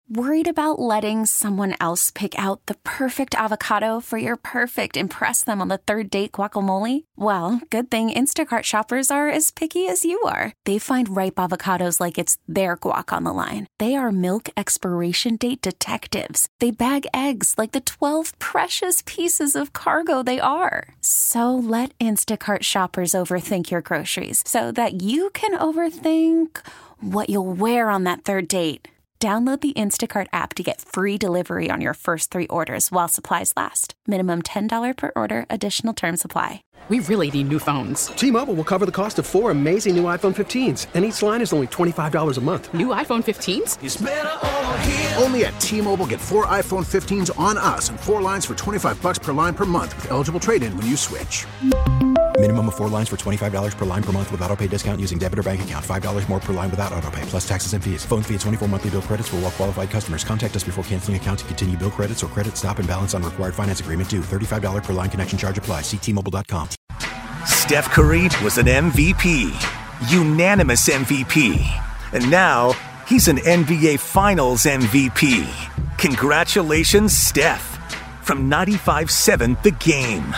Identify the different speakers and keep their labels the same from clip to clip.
Speaker 1: Worried about letting someone else pick out the perfect avocado for your perfect impress them on the third date guacamole? Well, good thing Instacart shoppers are as picky as you are. They find ripe avocados like it's their guac on the line. They are milk expiration date detectives. They bag eggs like the 12 precious pieces of cargo they are. So let Instacart shoppers overthink your groceries so that you can overthink what you'll wear on that third date. Download the Instacart app to get free delivery on your first 3 orders while supplies last. Minimum $10 per order. Additional terms apply.
Speaker 2: We really need new phones.
Speaker 3: T-Mobile will cover the cost of 4 amazing new iPhone 15s, and each line is only $25 a month.
Speaker 2: New iPhone 15s?
Speaker 4: It's better over here.
Speaker 5: Only at T-Mobile, get 4 iPhone 15s on us and 4 lines for $25 per line per month with eligible trade-in when you switch.
Speaker 6: Minimum of 4 lines for $25 per line per month with autopay discount using debit or bank account. $5 more per line without autopay, plus taxes and fees. Phone fee at 24 monthly bill credits for well-qualified customers. Contact us before canceling account to continue bill credits or credit stop and balance on required finance agreement due. $35 per line connection charge applies. See T-Mobile.com.
Speaker 4: Steph Curry was an MVP, unanimous MVP. And now he's an NBA Finals MVP. Congratulations, Steph. From 95.7 The Game.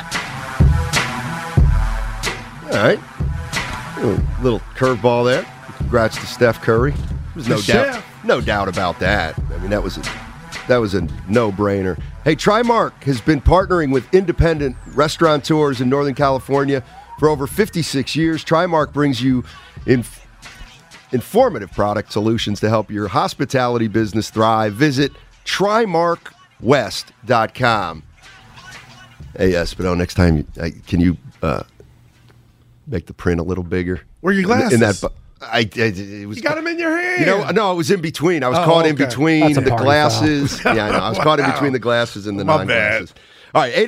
Speaker 7: All right. A little curveball there. Congrats to Steph Curry. There's no doubt about that. I mean, that was a no-brainer. Hey, Trimark has been partnering with independent restaurateurs in Northern California for over 56 years. Trimark brings you informative product solutions to help your hospitality business thrive. Visit TrimarkWest.com. Hey, Espino, next time, can you make the print a little bigger?
Speaker 8: Where are your glasses?
Speaker 7: In that, it was,
Speaker 8: you got them in your hand.
Speaker 7: You know, no, it was in between. I was caught in between the glasses. Yeah, I know. I was caught in between the glasses and the non-glasses. All right,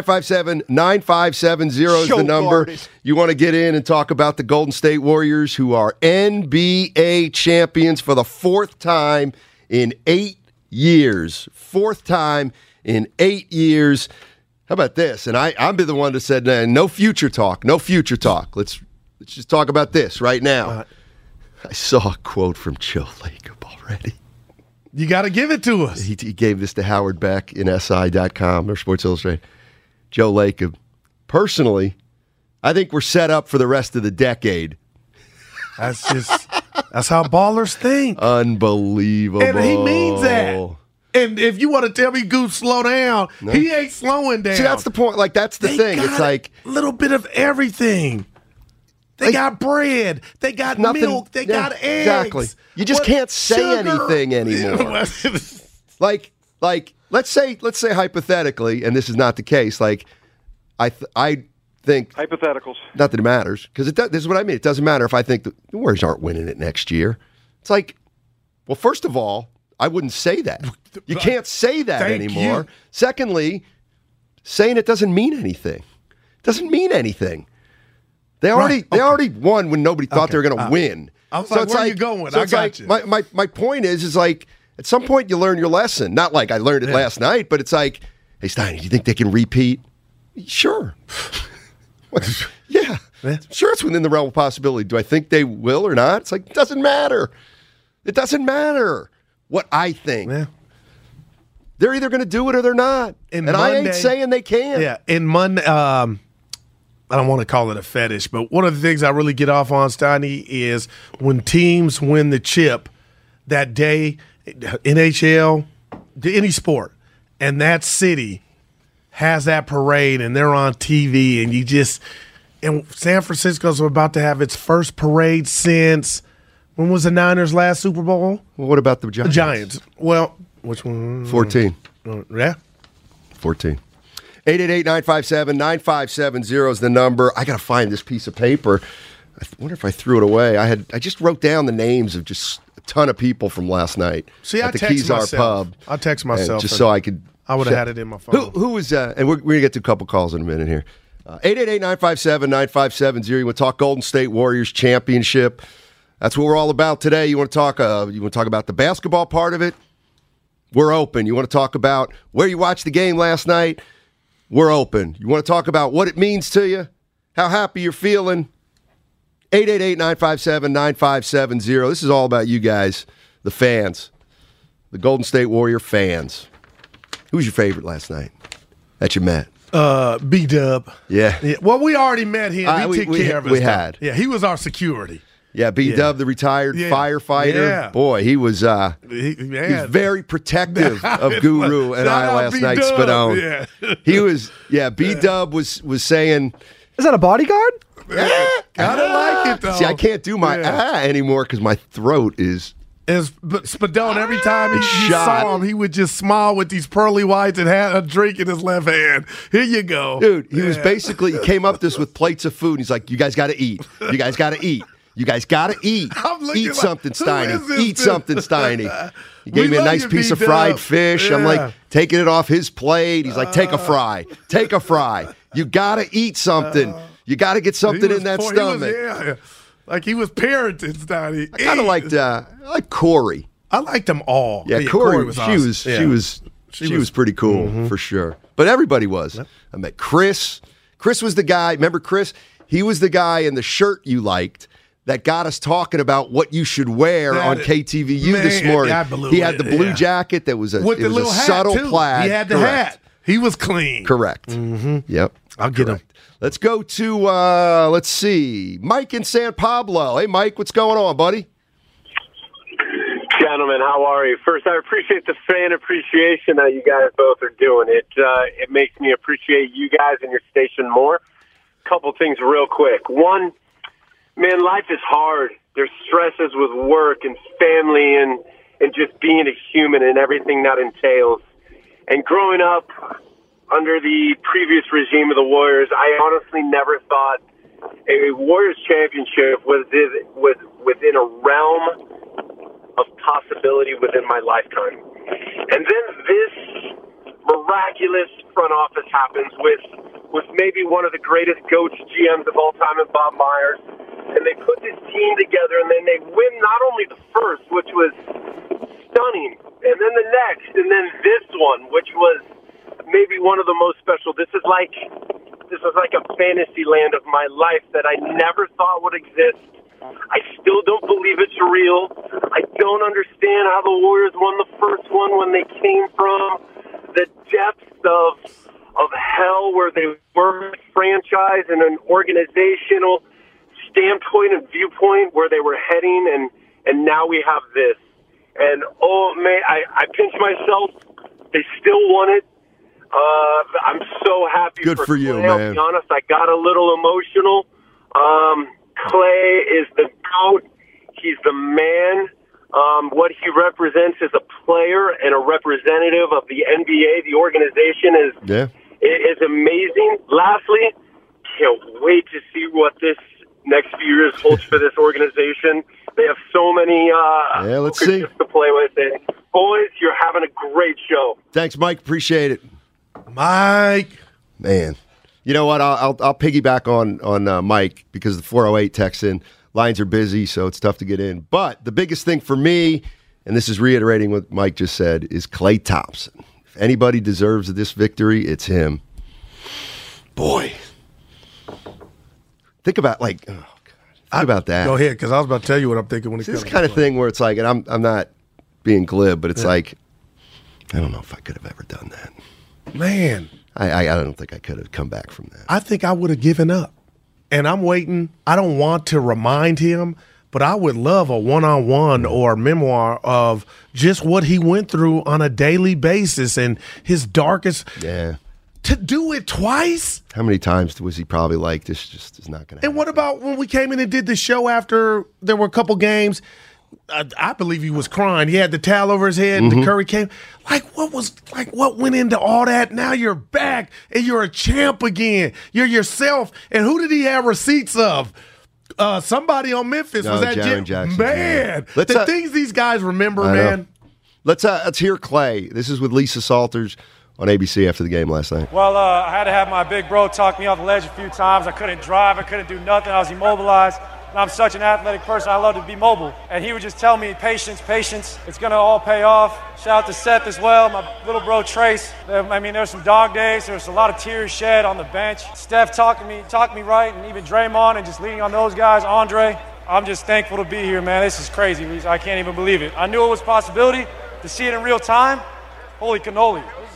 Speaker 7: 888-957-9570 is the number. You want to get in and talk about the Golden State Warriors, who are NBA champions for the 4th time in 8 years. 4th time in 8 years. How about this? And I'm the one that said, no future talk, no future talk. Let's just talk about this right now. I saw a quote from Joe Lacob already.
Speaker 8: You got to give it to us.
Speaker 7: He gave this to Howard Beck in SI.com or Sports Illustrated. Joe Lacob. Personally, I think we're set up for the rest of the decade.
Speaker 8: That's how ballers think.
Speaker 7: Unbelievable.
Speaker 8: And he means that. And if you want to tell me Goose slow down, he ain't slowing down.
Speaker 7: See, that's the point. Like, that's the thing. It's like
Speaker 8: a little bit of everything. They got bread. They got milk. They got eggs.
Speaker 7: Exactly. You just can't say anything anymore. like, let's say hypothetically, and this is not the case. Like, I think
Speaker 9: hypotheticals.
Speaker 7: Not that it matters, because this is what I mean. It doesn't matter if I think the Warriors aren't winning it next year. It's like, well, first of all, I wouldn't say that. You can't say that anymore. Secondly, saying it doesn't mean anything. It doesn't mean anything. They already won when nobody thought they were going to win.
Speaker 8: I was like, where are you going? I got you.
Speaker 7: My point is like, at some point you learn your lesson. Not like I learned it last night, but it's like, hey, Steiner, do you think they can repeat? Sure. Yeah. Sure, it's within the realm of possibility. Do I think they will or not? It's like, it doesn't matter. It doesn't matter what I think. Yeah. They're either going to do it or they're not. And I ain't saying they can.
Speaker 8: Yeah. In Monday, I don't want to call it a fetish, but one of the things I really get off on, Steiny, is when teams win the chip that day, NHL, any sport, and that city has that parade and they're on TV and San Francisco's about to have its first parade since, when was the Niners' last Super Bowl?
Speaker 7: Well, what about the Giants?
Speaker 8: The Giants. Well, which one?
Speaker 7: 14.
Speaker 8: Yeah.
Speaker 7: 14. 888-957-9570 is the number. I got to find this piece of paper. I wonder if I threw it away. I just wrote down the names of just a ton of people from last night.
Speaker 8: See,
Speaker 7: at the Kezar Pub.
Speaker 8: I text myself.
Speaker 7: Just so I could.
Speaker 8: I would have had it in my phone.
Speaker 7: Who was, and we're going to get to a couple calls in a minute here. 888-957-9570. You want to talk Golden State Warriors championship? That's what we're all about today. You want to talk about the basketball part of it? We're open. You want to talk about where you watched the game last night? We're open. You want to talk about what it means to you? How happy you're feeling? 888-957-9570. This is all about you guys, the fans. the Golden State Warrior fans. Who was your favorite last night that you met?
Speaker 8: B-Dub.
Speaker 7: Yeah.
Speaker 8: Well, we already met him. He took care of us.
Speaker 7: We had.
Speaker 8: Yeah, he was our security.
Speaker 7: Yeah, B-Dub, the retired firefighter.
Speaker 8: Yeah.
Speaker 7: Boy, he was he was very protective of Guru and I last night, Spadone.
Speaker 8: Yeah.
Speaker 7: He was, B-Dub was saying,
Speaker 9: is that a bodyguard?
Speaker 8: Gotta like it, though.
Speaker 7: See, I can't do my anymore because my throat is.
Speaker 8: But Spadone, every time he saw him, he would just smile with these pearly whites and had a drink in his left hand. Here you go.
Speaker 7: Dude, he was basically, he came up this with plates of food. And he's like, you guys got to eat. You guys got to eat. You guys got to eat. Eat something, Steiny. Eat something, Steiny. He gave me a nice piece of fried fish. I'm like, taking it off his plate. He's like, take a fry. Take a fry. You got to eat something. You got to get something in that stomach.
Speaker 8: Like he was parenting, Steiny.
Speaker 7: I kind of liked Corey.
Speaker 8: I liked them all.
Speaker 7: Yeah, Corey was awesome. She was pretty cool for sure. But everybody was. I met Chris. Chris was the guy. Remember Chris? He was the guy in the shirt you liked that got us talking about what you should wear on KTVU this morning. He had the blue jacket that was a subtle plaid.
Speaker 8: He had the hat. He was clean.
Speaker 7: Correct.
Speaker 8: Mm-hmm.
Speaker 7: Yep.
Speaker 8: I'll get him.
Speaker 7: Let's go to, let's see, Mike in San Pablo. Hey, Mike, what's going on, buddy?
Speaker 10: Gentlemen, how are you? First, I appreciate the fan appreciation that you guys both are doing. It makes me appreciate you guys and your station more. Couple things real quick. One, man, life is hard. There's stresses with work and family and just being a human and everything that entails. And growing up under the previous regime of the Warriors, I honestly never thought a Warriors championship was within a realm of possibility within my lifetime. And then this miraculous front office happens with maybe one of the greatest coach GMs of all time in Bob Myers. And they put this team together, and then they win not only the first, which was stunning, and then the next, and then this one, which was maybe one of the most special. This is like a fantasy land of my life that I never thought would exist. I still don't believe it's real. I don't understand how the Warriors won the first one when they came from the depths of hell where they were a franchise and an organizational standpoint and viewpoint where they were heading, and now we have this. And, oh, man, I pinch myself. They still won it. I'm so happy
Speaker 7: Good for you,
Speaker 10: Clay.
Speaker 7: man.
Speaker 10: I'll be honest, I got a little emotional. Clay is the GOAT. He's the man. What he represents as a player and a representative of the NBA, the organization, is amazing. Lastly, can't wait to see what this next few years holds for this organization. They have so many
Speaker 7: let's see.
Speaker 10: to play with. And boys, you're having a great show.
Speaker 7: Thanks, Mike. Appreciate it.
Speaker 8: Mike.
Speaker 7: Man. You know what? I'll piggyback on Mike because the 408 texts in. Lines are busy, so it's tough to get in. But the biggest thing for me, and this is reiterating what Mike just said, is Klay Thompson. If anybody deserves this victory, it's him. Boy. Think about, about that.
Speaker 8: Go ahead, because I was about to tell you what I'm thinking when it comes to
Speaker 7: this kind of thing where it's like, and I'm not being glib, but it's like, I don't know if I could have ever done that.
Speaker 8: Man.
Speaker 7: I don't think I could have come back from that.
Speaker 8: I think I would have given up. And I'm waiting. I don't want to remind him, but I would love a one-on-one or memoir of just what he went through on a daily basis and his darkest.
Speaker 7: Yeah.
Speaker 8: To do it twice?
Speaker 7: How many times was he probably like, this just is not going to happen?
Speaker 8: And what about when we came in and did the show after there were a couple games? I believe he was crying. He had the towel over his head, and the Curry came. What went into all that? Now you're back, and you're a champ again. You're yourself. And who did he have receipts of? Somebody on Memphis. Was that
Speaker 7: Jaren Jackson?
Speaker 8: Man, the things these guys remember, man.
Speaker 7: Let's hear Clay. This is with Lisa Salters on ABC after the game last night.
Speaker 11: Well, I had to have my big bro talk me off the ledge a few times. I couldn't drive. I couldn't do nothing. I was immobilized. And I'm such an athletic person. I love to be mobile. And he would just tell me, patience, patience. It's going to all pay off. Shout out to Seth as well, my little bro Trace. I mean, there's some dog days. There's a lot of tears shed on the bench. Steph talked me right, and even Draymond, and just leaning on those guys, Andre. I'm just thankful to be here, man. This is crazy. I can't even believe it. I knew it was a possibility, to see it in real time, holy cannoli. This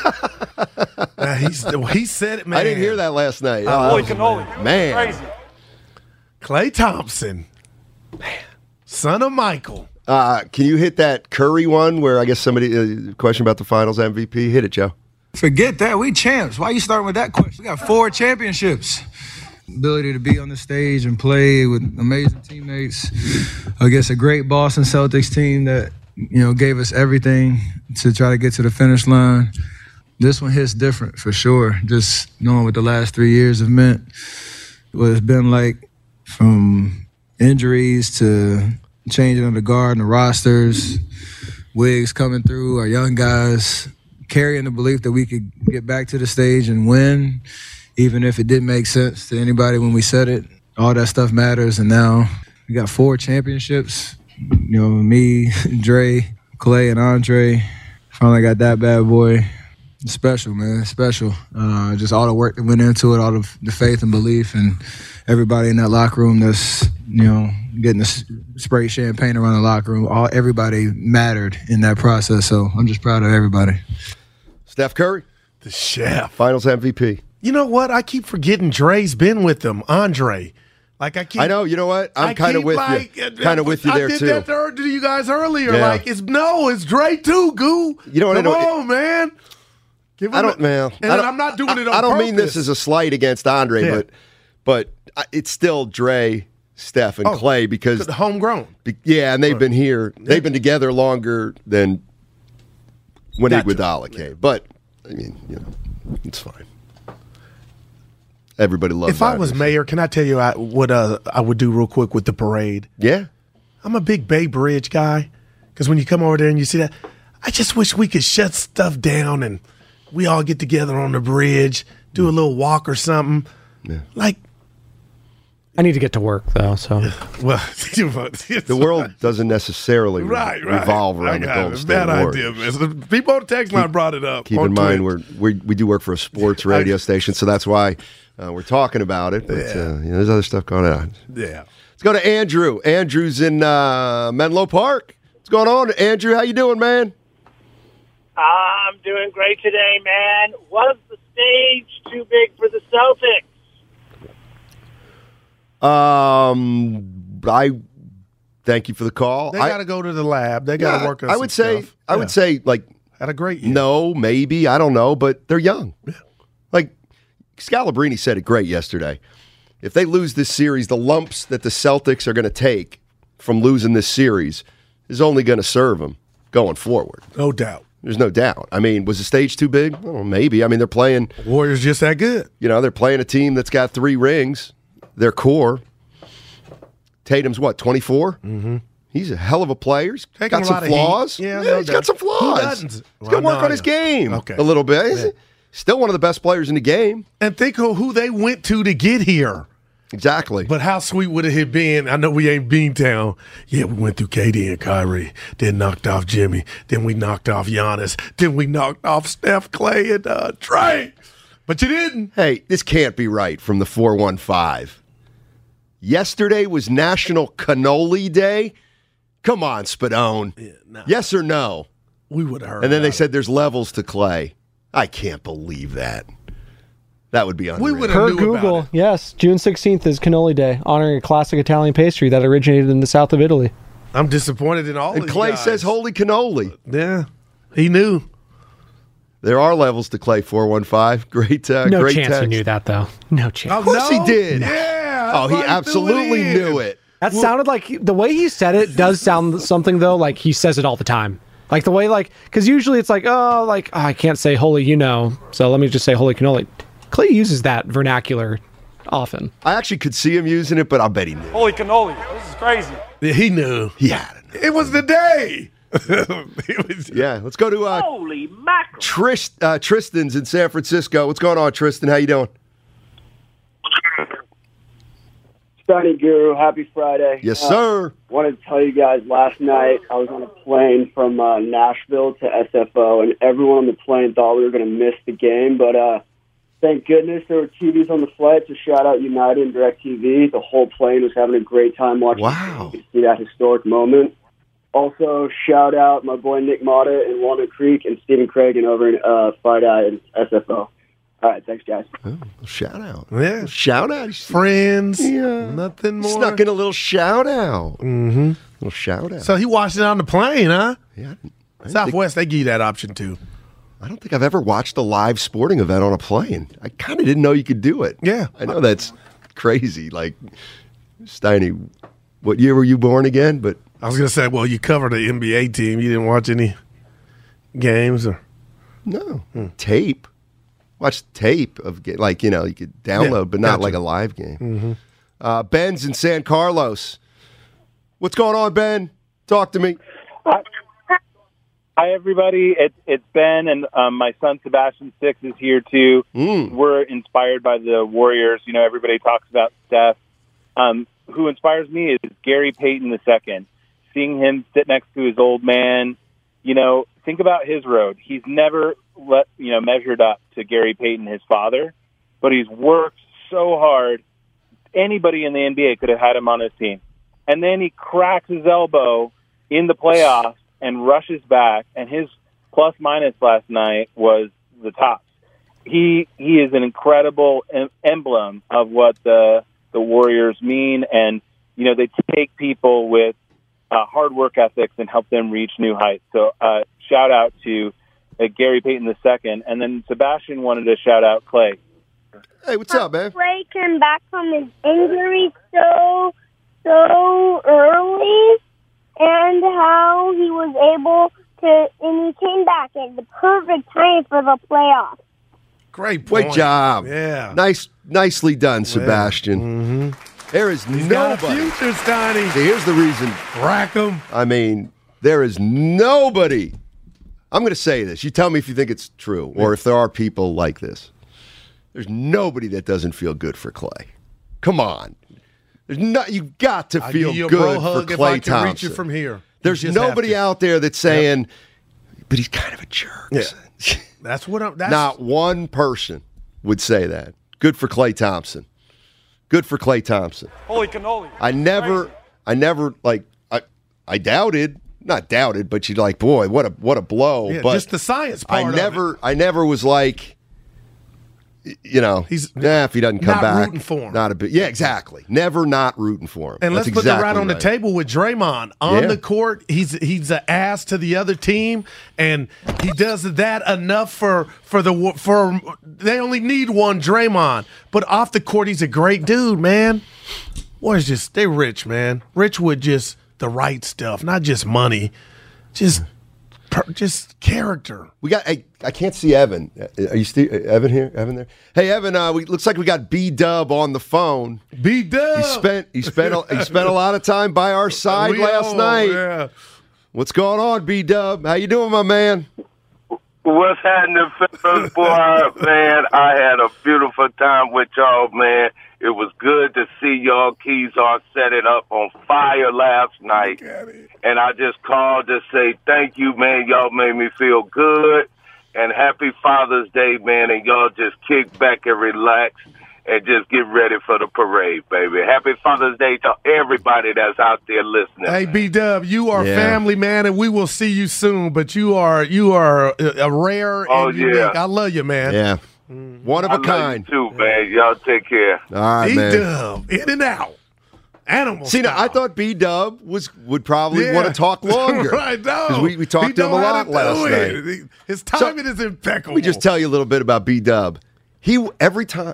Speaker 11: is crazy.
Speaker 8: He said it, man.
Speaker 7: I didn't hear that last night.
Speaker 11: Holy cannoli.
Speaker 7: Man.
Speaker 11: Crazy.
Speaker 8: Klay Thompson, man, son of Michael.
Speaker 7: Can you hit that Curry one where I guess somebody question about the Finals MVP? Hit it, Joe.
Speaker 9: Forget that. We champs. Why are you starting with that question? We got 4 championships. Ability to be on the stage and play with amazing teammates against a great Boston Celtics team that, gave us everything to try to get to the finish line. This one hits different for sure. Just knowing what the last 3 years have meant, what it's been like from injuries to changing of the guard and the rosters, Wiggs coming through, our young guys carrying the belief that we could get back to the stage and win, even if it didn't make sense to anybody when we said it. All that stuff matters, and now we got 4 championships. Me, Dre, Klay, and Andre finally got that bad boy. It's special, man. It's special. Just all the work that went into it, all the faith and belief, and everybody in that locker room that's, getting to spray champagne around the locker room. Everybody mattered in that process, so I'm just proud of everybody.
Speaker 7: Steph Curry,
Speaker 8: the chef,
Speaker 7: Finals MVP.
Speaker 8: You know what? I keep forgetting Dre's been with them. Andre.
Speaker 7: I know. You know what? I'm kind of with you. Kind of with you there, too.
Speaker 8: I did that to you guys earlier.
Speaker 7: Yeah.
Speaker 8: It's Dre, too, Goo.
Speaker 7: You know what?
Speaker 8: Come on, man. I'm not doing it on
Speaker 7: I don't
Speaker 8: purpose.
Speaker 7: mean this as a slight against Andre, but it's still Dre, Steph, and Klay because
Speaker 8: homegrown.
Speaker 7: And they've been here. They've been together longer than when Iguodala came. But I mean, it's fine. Everybody loves.
Speaker 8: If I was mayor, can I tell you what I would do real quick with the parade?
Speaker 7: Yeah,
Speaker 8: I'm a big Bay Bridge guy because when you come over there and you see that, I just wish we could shut stuff down and we all get together on the bridge, do a little walk or something.
Speaker 7: Yeah.
Speaker 12: I need to get to work though, so
Speaker 7: the world doesn't necessarily revolve around the Golden State Warriors.
Speaker 8: Bad idea, man. People on text line brought it up.
Speaker 7: Keep in mind we do work for a sports radio station, so that's why we're talking about it. But there's other stuff going on.
Speaker 8: Yeah.
Speaker 7: Let's go to Andrew. Andrew's in Menlo Park. What's going on, Andrew? How you doing, man?
Speaker 13: I'm doing great today, man. Was the stage too big for the Celtics?
Speaker 7: I thank you for the call.
Speaker 8: They got to go to the lab. They got to work on
Speaker 7: I would say,
Speaker 8: stuff.
Speaker 7: I would say,
Speaker 8: had a great year.
Speaker 7: No, maybe. I don't know, but they're young. Yeah. Scalabrine said it great yesterday. If they lose this series, the lumps that the Celtics are going to take from losing this series is only going to serve them going forward.
Speaker 8: No doubt.
Speaker 7: There's no doubt. I mean, was the stage too big? Oh, maybe. I mean, they're playing.
Speaker 8: Warriors just that good.
Speaker 7: They're playing a team that's got 3 rings. Their core. Tatum's 24?
Speaker 8: Mm-hmm.
Speaker 7: He's a hell of a player. He's got some flaws.
Speaker 8: Yeah,
Speaker 7: he's got some flaws. He's got to work on his game a little bit.
Speaker 8: Yeah.
Speaker 7: Still one of the best players in the game.
Speaker 8: And think of who they went to get here.
Speaker 7: Exactly.
Speaker 8: But how sweet would it have been? I know we ain't Beantown. Yeah, we went through KD and Kyrie, then knocked off Jimmy, then we knocked off Giannis, then we knocked off Steph, Klay, and Trey. But you didn't.
Speaker 7: Hey, this can't be right from the 415. Yesterday was National Cannoli Day. Come on, Spadone.
Speaker 8: Yeah, no.
Speaker 7: Yes or no?
Speaker 8: We would have heard.
Speaker 7: And then they said there's levels to Klay. I can't believe that. That would be unreal.
Speaker 12: Per Google, yes, June 16th is Cannoli Day, honoring a classic Italian pastry that originated in the south of Italy.
Speaker 8: I'm disappointed in all
Speaker 7: and
Speaker 8: these
Speaker 7: Klay
Speaker 8: guys.
Speaker 7: says holy cannoli.
Speaker 8: Yeah, he knew.
Speaker 7: There are levels to Klay 415. Great
Speaker 12: no
Speaker 7: great
Speaker 12: chance
Speaker 7: text.
Speaker 12: he knew that, though. No chance.
Speaker 7: Of course he did.
Speaker 8: Yeah.
Speaker 7: Oh, he absolutely knew it.
Speaker 12: That sounded like, the way he said it does sound something, though, like he says it all the time. Like the way, because usually it's like, I can't say holy, so let me just say holy cannoli. Klay uses that vernacular often.
Speaker 7: I actually could see him using it, but I bet he knew.
Speaker 11: Holy cannoli. This is crazy.
Speaker 8: Yeah, he knew.
Speaker 7: He had it.
Speaker 8: It was the day.
Speaker 7: Yeah, let's go to
Speaker 13: Holy mackerel.
Speaker 7: Tristan's in San Francisco. What's going on, Tristan? How you doing?
Speaker 14: Sunny Guru, happy Friday.
Speaker 7: Yes, sir.
Speaker 14: Wanted to tell you guys, last night I was on a plane from Nashville to SFO, and everyone on the plane thought we were going to miss the game, but thank goodness there were TVs on the flight, so shout out United and DirecTV. The whole plane was having a great time watching.
Speaker 7: Wow.
Speaker 14: To see that historic moment. Also, shout out my boy Nick Mata in Walnut Creek and Stephen Cragen over in Fight Eye and SFO. All right, thanks, guys.
Speaker 7: Oh, shout out.
Speaker 8: Yeah.
Speaker 7: Shout out.
Speaker 8: Friends.
Speaker 7: Yeah.
Speaker 8: Nothing more.
Speaker 7: Snuck in a little shout out.
Speaker 8: Mm-hmm.
Speaker 7: Little shout out.
Speaker 8: So he watched it on the plane, huh?
Speaker 7: Yeah.
Speaker 8: Southwest, they give you that option too.
Speaker 7: I don't think I've ever watched a live sporting event on a plane. I kind of didn't know you could do it.
Speaker 8: Yeah.
Speaker 7: I know that's crazy. Like, Steiny, what year were you born again? But
Speaker 8: I was going to say, well, you covered the NBA team. You didn't watch any games? Or
Speaker 7: No. Tape. Watch tape of, like, you could download, but not like a live game.
Speaker 8: Mm-hmm.
Speaker 7: Ben's in San Carlos. What's going on, Ben? Talk to me.
Speaker 15: Hi, everybody. It's Ben, and my son Sebastian Six is here, too. We're inspired by the Warriors. Everybody talks about Steph. Who inspires me is Gary Payton II. Seeing him sit next to his old man, think about his road. He's never measured up to Gary Payton, his father, but he's worked so hard. Anybody in the NBA could have had him on his team. And then he cracks his elbow in the playoffs and rushes back, and his plus-minus last night was the tops. He is an incredible emblem of what the Warriors mean, and, they take people with hard work ethics and help them reach new heights. So shout out to Gary Payton II. And then Sebastian wanted to shout out Clay.
Speaker 7: Hey, what's up, man?
Speaker 16: Clay came back from his injury so early, and how he was able to, and he came back at the perfect time for the playoffs.
Speaker 8: Great point.
Speaker 7: Great job.
Speaker 8: Yeah.
Speaker 7: Nicely done, Sebastian. There is
Speaker 8: He's
Speaker 7: nobody.
Speaker 8: got a future, Steiny.
Speaker 7: See, here's the reason.
Speaker 8: Rack 'em.
Speaker 7: I mean, there is nobody. I'm going to say this. You tell me if you think it's true or if there are people like this. There's nobody that doesn't feel good for Clay. Come on. You've got to
Speaker 8: I'll
Speaker 7: feel
Speaker 8: give you a
Speaker 7: good
Speaker 8: bro
Speaker 7: for
Speaker 8: hug
Speaker 7: Clay
Speaker 8: if I can
Speaker 7: Thompson.
Speaker 8: reach you from here.
Speaker 7: There's
Speaker 8: You just have
Speaker 7: nobody
Speaker 8: to.
Speaker 7: out there that's saying, but he's kind of a jerk.
Speaker 8: Yeah. That's what I'm. That's,
Speaker 7: Not one person would say that. Good for Clay Thompson. Good for Clay Thompson.
Speaker 11: Holy cannoli.
Speaker 7: I never doubted, not doubted, but you're like, boy, what a blow.
Speaker 8: Yeah,
Speaker 7: but
Speaker 8: just the science part of it.
Speaker 7: I never was like, if he doesn't come
Speaker 8: not
Speaker 7: back,
Speaker 8: rooting for him.
Speaker 7: not a bit. Yeah, exactly. Never not rooting for him.
Speaker 8: And
Speaker 7: That's
Speaker 8: let's put that right
Speaker 7: exactly
Speaker 8: on the table with Draymond. On the court, he's an ass to the other team, and he does that enough for they only need one Draymond. But off the court, he's a great dude, man. Boys they're rich, man. Rich with just the right stuff, not just money, just character.
Speaker 7: We got. I can't see Evan. Are you still Evan here? Evan there? Hey, Evan. Looks like we got B-Dub on the phone.
Speaker 8: B-Dub.
Speaker 7: He spent a lot of time by our side last night.
Speaker 8: Yeah.
Speaker 7: What's going on, B-Dub? How you doing, my man?
Speaker 17: What's happening, fellas? Boy, man, I had a beautiful time with y'all, man. It was good to see y'all Keyshawn set it up on fire last night. And I just called to say thank you, man. Y'all made me feel good. And happy Father's Day, man. And y'all just kick back and relax and just get ready for the parade, baby. Happy Father's Day to everybody that's out there listening.
Speaker 8: Hey, B-Dub, you are family, man, and we will see you soon. But you are a rare and unique. I love you, man.
Speaker 7: Yeah. One of a kind.
Speaker 17: You too, man. Y'all take care.
Speaker 7: All right, man.
Speaker 8: B-Dub, in and out. Animal
Speaker 7: See, now, I thought B-Dub would probably want to talk longer.
Speaker 8: Right, no.
Speaker 7: Because we talked to him a lot last night.
Speaker 8: His timing is impeccable.
Speaker 7: Let me just tell you a little bit about B-Dub. Every time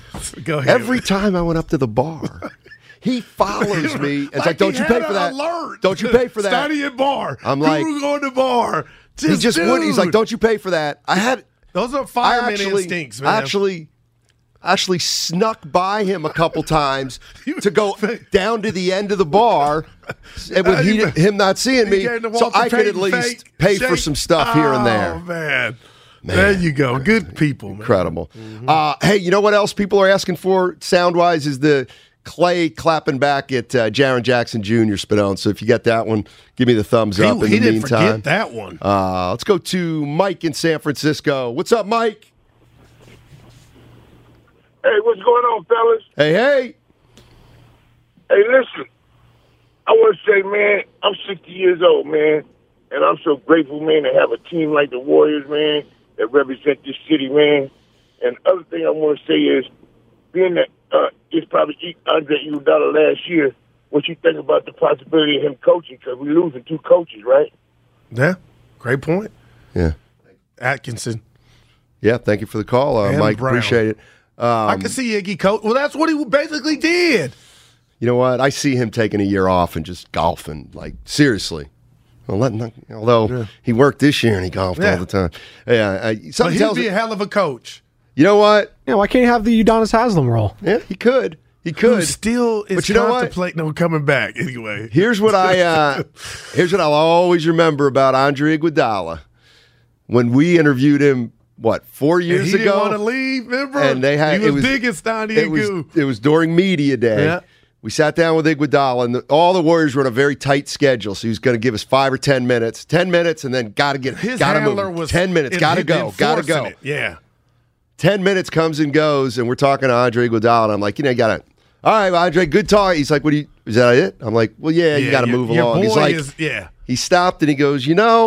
Speaker 7: I went up to the bar, he follows me. It's like, don't you pay for that?
Speaker 8: Alert.
Speaker 7: Don't you pay for that?
Speaker 8: Study at bar.
Speaker 7: I'm like,
Speaker 8: who's going to bar?
Speaker 7: He just would. He's like, don't you pay for that?
Speaker 8: Those are fireman instincts, man.
Speaker 7: Actually snuck by him a couple times to go down to the end of the bar, and with him not seeing me, so I could at least pay for some stuff here and there.
Speaker 8: Oh, man. There you go. Good people, man.
Speaker 7: Incredible. Hey, you know what else people are asking for sound-wise is the Clay clapping back at Jaren Jackson Jr. Spadone. So if you get that one, give me the thumbs up in the
Speaker 8: didn't
Speaker 7: meantime.
Speaker 8: forget that one.
Speaker 7: Let's go to Mike in San Francisco. What's up, Mike?
Speaker 18: Hey, what's going on, fellas?
Speaker 7: Hey.
Speaker 18: Hey, listen. I want to say, man, I'm 60 years old, man, and I'm so grateful, man, to have a team like the Warriors, man, that represent this city, man. And the other thing I want to say is, being that it's probably Andre Iguodala last year, what you think about the possibility of him coaching? Because we're losing 2 coaches, right?
Speaker 8: Yeah, great point.
Speaker 7: Yeah.
Speaker 8: Atkinson.
Speaker 7: Yeah, thank you for the call,
Speaker 8: And
Speaker 7: Mike.
Speaker 8: Brown.
Speaker 7: Appreciate it.
Speaker 8: I can see Iggy coach. Well, that's what he basically did.
Speaker 7: You know what? I see him taking a year off and just golfing. Like, seriously. Well, although he worked this year and he golfed all the time. Yeah,
Speaker 8: But
Speaker 7: something
Speaker 8: he'd
Speaker 7: tells
Speaker 8: be
Speaker 7: me.
Speaker 8: a hell of a coach.
Speaker 7: You know what?
Speaker 12: Yeah, why can't you have the Udonis Haslam role?
Speaker 7: Yeah, he could. He
Speaker 8: Who
Speaker 7: could.
Speaker 8: still is
Speaker 7: But you know what?
Speaker 8: contemplating on coming back anyway.
Speaker 7: Here's what here's what I'll always remember about Andre Iguodala. When we interviewed him, 4 years
Speaker 8: he
Speaker 7: ago?
Speaker 8: didn't want to leave, remember?
Speaker 7: And they had
Speaker 8: he was big in Steiny and Goo.
Speaker 7: It was during media day.
Speaker 8: Yeah.
Speaker 7: We sat down with Iguodala, and all the Warriors were on a very tight schedule. So he was going to give us 5 or 10 minutes. 10 minutes, and then got to
Speaker 8: handler
Speaker 7: move.
Speaker 8: was
Speaker 7: 10 minutes, got to go.
Speaker 8: it. Yeah.
Speaker 7: 10 minutes comes and goes, and we're talking to Andre Iguodala, and I'm like, you got to. All right, well, Andre, good talk. He's like, is that it? I'm like, well, yeah, you got to move
Speaker 8: your
Speaker 7: along. He's
Speaker 8: boy
Speaker 7: like, he stopped and he goes,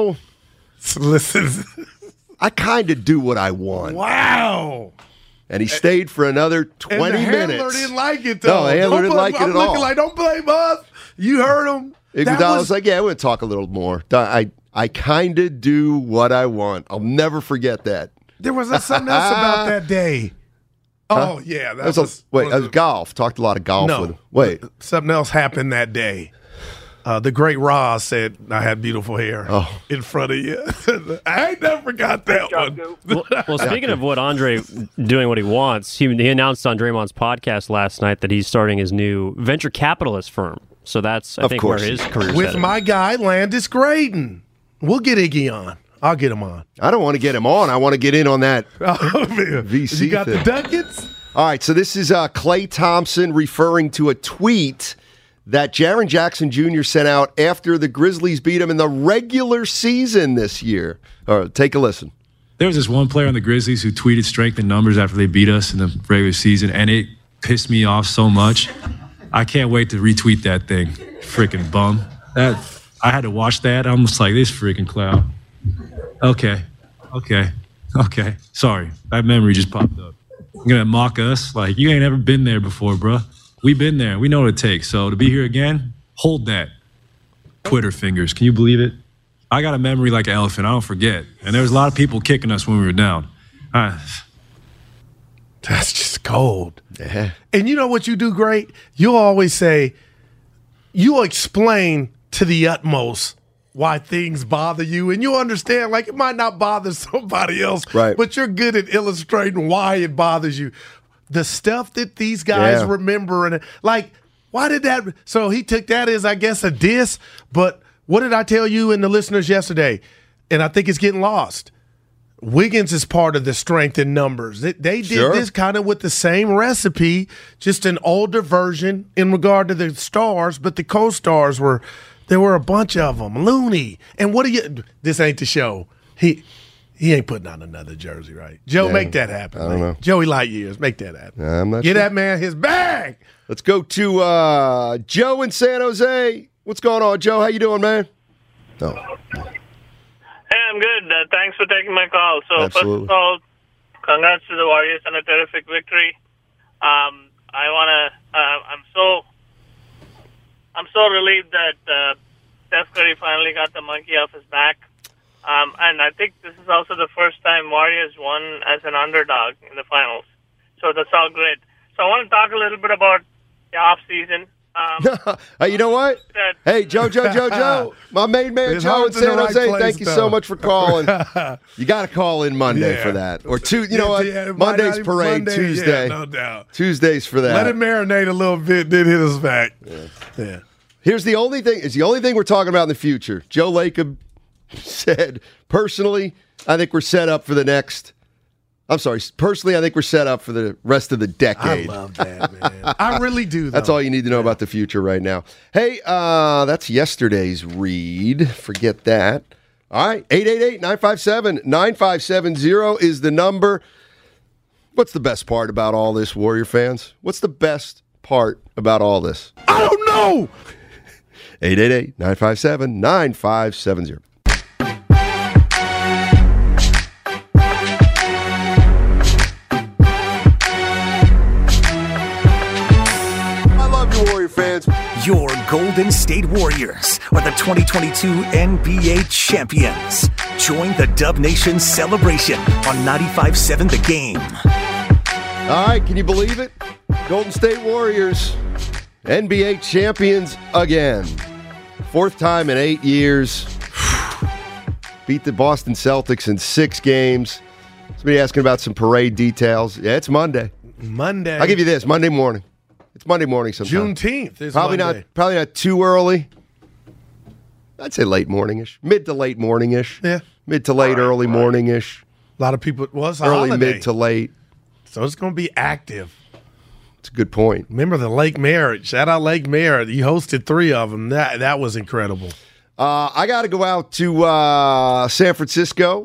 Speaker 8: listen,
Speaker 7: I kind of do what I want.
Speaker 8: Wow.
Speaker 7: And he stayed for another 20
Speaker 8: and the
Speaker 7: minutes.
Speaker 8: handler didn't like it, though.
Speaker 7: No, the handler didn't like it at all.
Speaker 8: I'm looking like, don't blame us. You heard him.
Speaker 7: Iguodala was like, yeah, we're going to talk a little more. I kind of do what I want. I'll never forget that.
Speaker 8: There was something else about that day.
Speaker 7: Huh?
Speaker 8: Oh, yeah.
Speaker 7: That was golf. Talked a lot of golf with him. Wait.
Speaker 8: Something else happened that day. The great Roz said, I had beautiful hair in front of you. I ain't never forgot that one.
Speaker 19: Well, speaking of what Andre doing what he wants, he announced on Draymond's podcast last night that he's starting his new venture capitalist firm. So that's, I think, where his career's
Speaker 8: With
Speaker 19: headed.
Speaker 8: my guy, Landis Graydon. We'll get Iggy on. I'll get him on.
Speaker 7: I don't want to get him on. I want to get in on that VC
Speaker 8: You got
Speaker 7: thing.
Speaker 8: the ducats?
Speaker 7: All right, so this is Klay Thompson referring to a tweet that Jaren Jackson Jr. sent out after the Grizzlies beat him in the regular season this year. All right, take a listen.
Speaker 20: There was this one player on the Grizzlies who tweeted strength in numbers after they beat us in the regular season, and it pissed me off so much. I can't wait to retweet that thing. Freaking bum. I had to watch that. I'm just like, this freaking clown. Okay. Sorry. That memory just popped up. You're going to mock us? Like, you ain't ever been there before, bro. We've been there. We know what it takes. So to be here again, hold that. Twitter fingers. Can you believe it? I got a memory like an elephant. I don't forget. And there was a lot of people kicking us when we were down.
Speaker 8: That's just cold.
Speaker 7: Yeah.
Speaker 8: And you know what you do great? You'll always say, you'll explain to the utmost why things bother you, and you'll understand, like, it might not bother somebody else,
Speaker 7: right?
Speaker 8: But you're good at illustrating why it bothers you. The stuff that these guys remember, and like, why did that? So he took that as, I guess, a diss, but what did I tell you and the listeners yesterday? And I think it's getting lost. Wiggins is part of the strength in numbers. They did this kind of with the same recipe, just an older version in regard to the stars, but the co-stars there were a bunch of them. Looney. And what do you – this ain't the show. He ain't putting on another jersey, right? Joe, make that happen.
Speaker 7: I don't know.
Speaker 8: Joey Lightyears, make that happen.
Speaker 7: I'm not
Speaker 8: Get
Speaker 7: sure.
Speaker 8: that man his bag.
Speaker 7: Let's go to Joe in San Jose. What's going on, Joe? How you doing, man?
Speaker 21: Hey, I'm good. Thanks for taking my call. So
Speaker 7: Absolutely.
Speaker 21: First of all, congrats to the Warriors on a terrific victory. I'm so relieved that Steph Curry finally got the monkey off his back. And I think this is also the first time Warriors won as an underdog in the finals. So that's all great. So I want to talk a little bit about the off season.
Speaker 7: Hey, you know what? Hey, Joe. My main man,
Speaker 8: His
Speaker 7: Joe in
Speaker 8: heart's in the
Speaker 7: San
Speaker 8: right
Speaker 7: Jose.
Speaker 8: place,
Speaker 7: Thank you
Speaker 8: though.
Speaker 7: so much for calling. You got to call in Monday for that. Or you know what? Monday's parade,
Speaker 8: Monday,
Speaker 7: Tuesday.
Speaker 8: yeah, no doubt.
Speaker 7: Tuesdays for that.
Speaker 8: Let it marinate a little bit, then hit us back. Yeah.
Speaker 7: Here's the only thing. It's the only thing we're talking about in the future. Joe Lacob said, personally, I think we're set up for the next. I'm sorry. Personally, I think we're set up for the rest of the decade.
Speaker 8: I love that, man. I really do, though.
Speaker 7: That's all you need to know about the future right now. Hey, that's yesterday's read. Forget that. All right. 888-957-9570 is the number. What's the best part about all this, Warrior fans? What's the best part about all this?
Speaker 8: I don't know.
Speaker 7: 888-957-9570. I love you, Warrior fans.
Speaker 4: Your Golden State Warriors are the 2022 NBA champions. Join the Dub Nation celebration on 95.7 The Game.
Speaker 7: All right, can you believe it? Golden State Warriors, NBA champions again. Fourth time in 8 years. Beat the Boston Celtics in 6 games. Somebody asking about some parade details. Yeah, it's Monday.
Speaker 8: Monday.
Speaker 7: I'll give you this, Monday morning. It's Monday morning sometime.
Speaker 8: Juneteenth is
Speaker 7: probably
Speaker 8: Monday.
Speaker 7: Probably not too early. I'd say late morning-ish. Mid to late morning-ish.
Speaker 8: Yeah.
Speaker 7: Mid to late, early morning-ish.
Speaker 8: A lot of people, well, it's a
Speaker 7: early,
Speaker 8: holiday.
Speaker 7: mid to late.
Speaker 8: So it's going to be active.
Speaker 7: It's a good point.
Speaker 8: Remember the Lake Merritt. Shout out Lake Merritt. You hosted 3 of them. That was incredible.
Speaker 7: I got to go out to San Francisco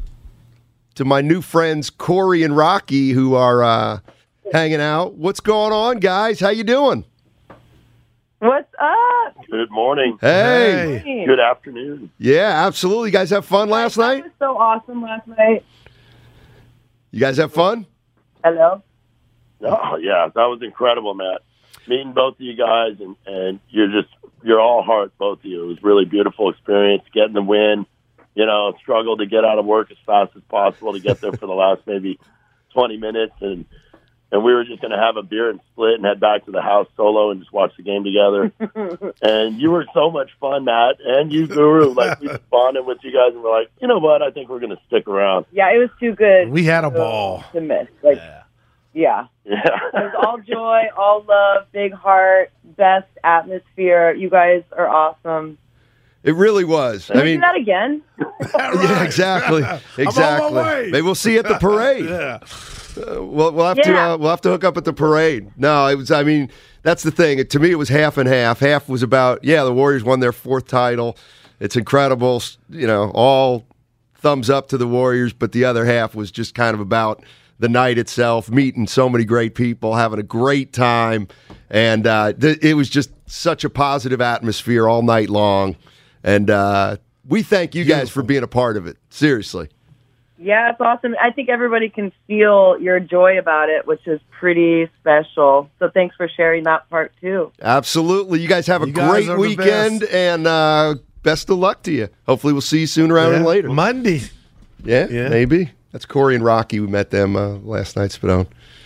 Speaker 7: to my new friends Corey and Rocky, who are hanging out. What's going on, guys? How you doing?
Speaker 1: What's up?
Speaker 22: Good morning.
Speaker 7: Hey.
Speaker 22: Good afternoon.
Speaker 7: Yeah, absolutely. You guys have fun last night?
Speaker 1: That was so awesome last night.
Speaker 7: You guys have fun?
Speaker 1: Hello?
Speaker 22: Oh, yeah, that was incredible, Matt. Meeting both of you guys, and you're all heart, both of you. It was a really beautiful experience, getting the win. You know, struggled to get out of work as fast as possible to get there for the last maybe 20 minutes, and we were just going to have a beer and split and head back to the house solo and just watch the game together. And you were so much fun, Matt, and you, Guru. Like, we bonded with you guys, and we're like, you know what? I think we're going to stick around.
Speaker 1: Yeah, it was too good.
Speaker 8: We had a ball.
Speaker 1: To miss. Like, yeah. It was all joy, all love, big heart, best atmosphere. You guys are awesome.
Speaker 7: It really was.
Speaker 1: Can we do that again?
Speaker 7: Yeah, exactly. Exactly. Maybe we'll see you at the parade.
Speaker 8: Yeah.
Speaker 7: We'll have to hook up at the parade. No, it was. I mean, that's the thing. To me, it was half and half. Half was about the Warriors won their 4th title. It's incredible. You know, all thumbs up to the Warriors. But the other half was just kind of about the night itself, meeting so many great people, having a great time, and it was just such a positive atmosphere all night long. And we thank you guys for being a part of it. Seriously.
Speaker 1: Yeah, it's awesome. I think everybody can feel your joy about it, which is pretty special. So thanks for sharing that part, too.
Speaker 7: Absolutely. You guys have a great weekend, and best of luck to you. Hopefully we'll see you sooner rather than later.
Speaker 8: Monday.
Speaker 7: Yeah, maybe. That's Corey and Rocky. We met them last night, Spadone.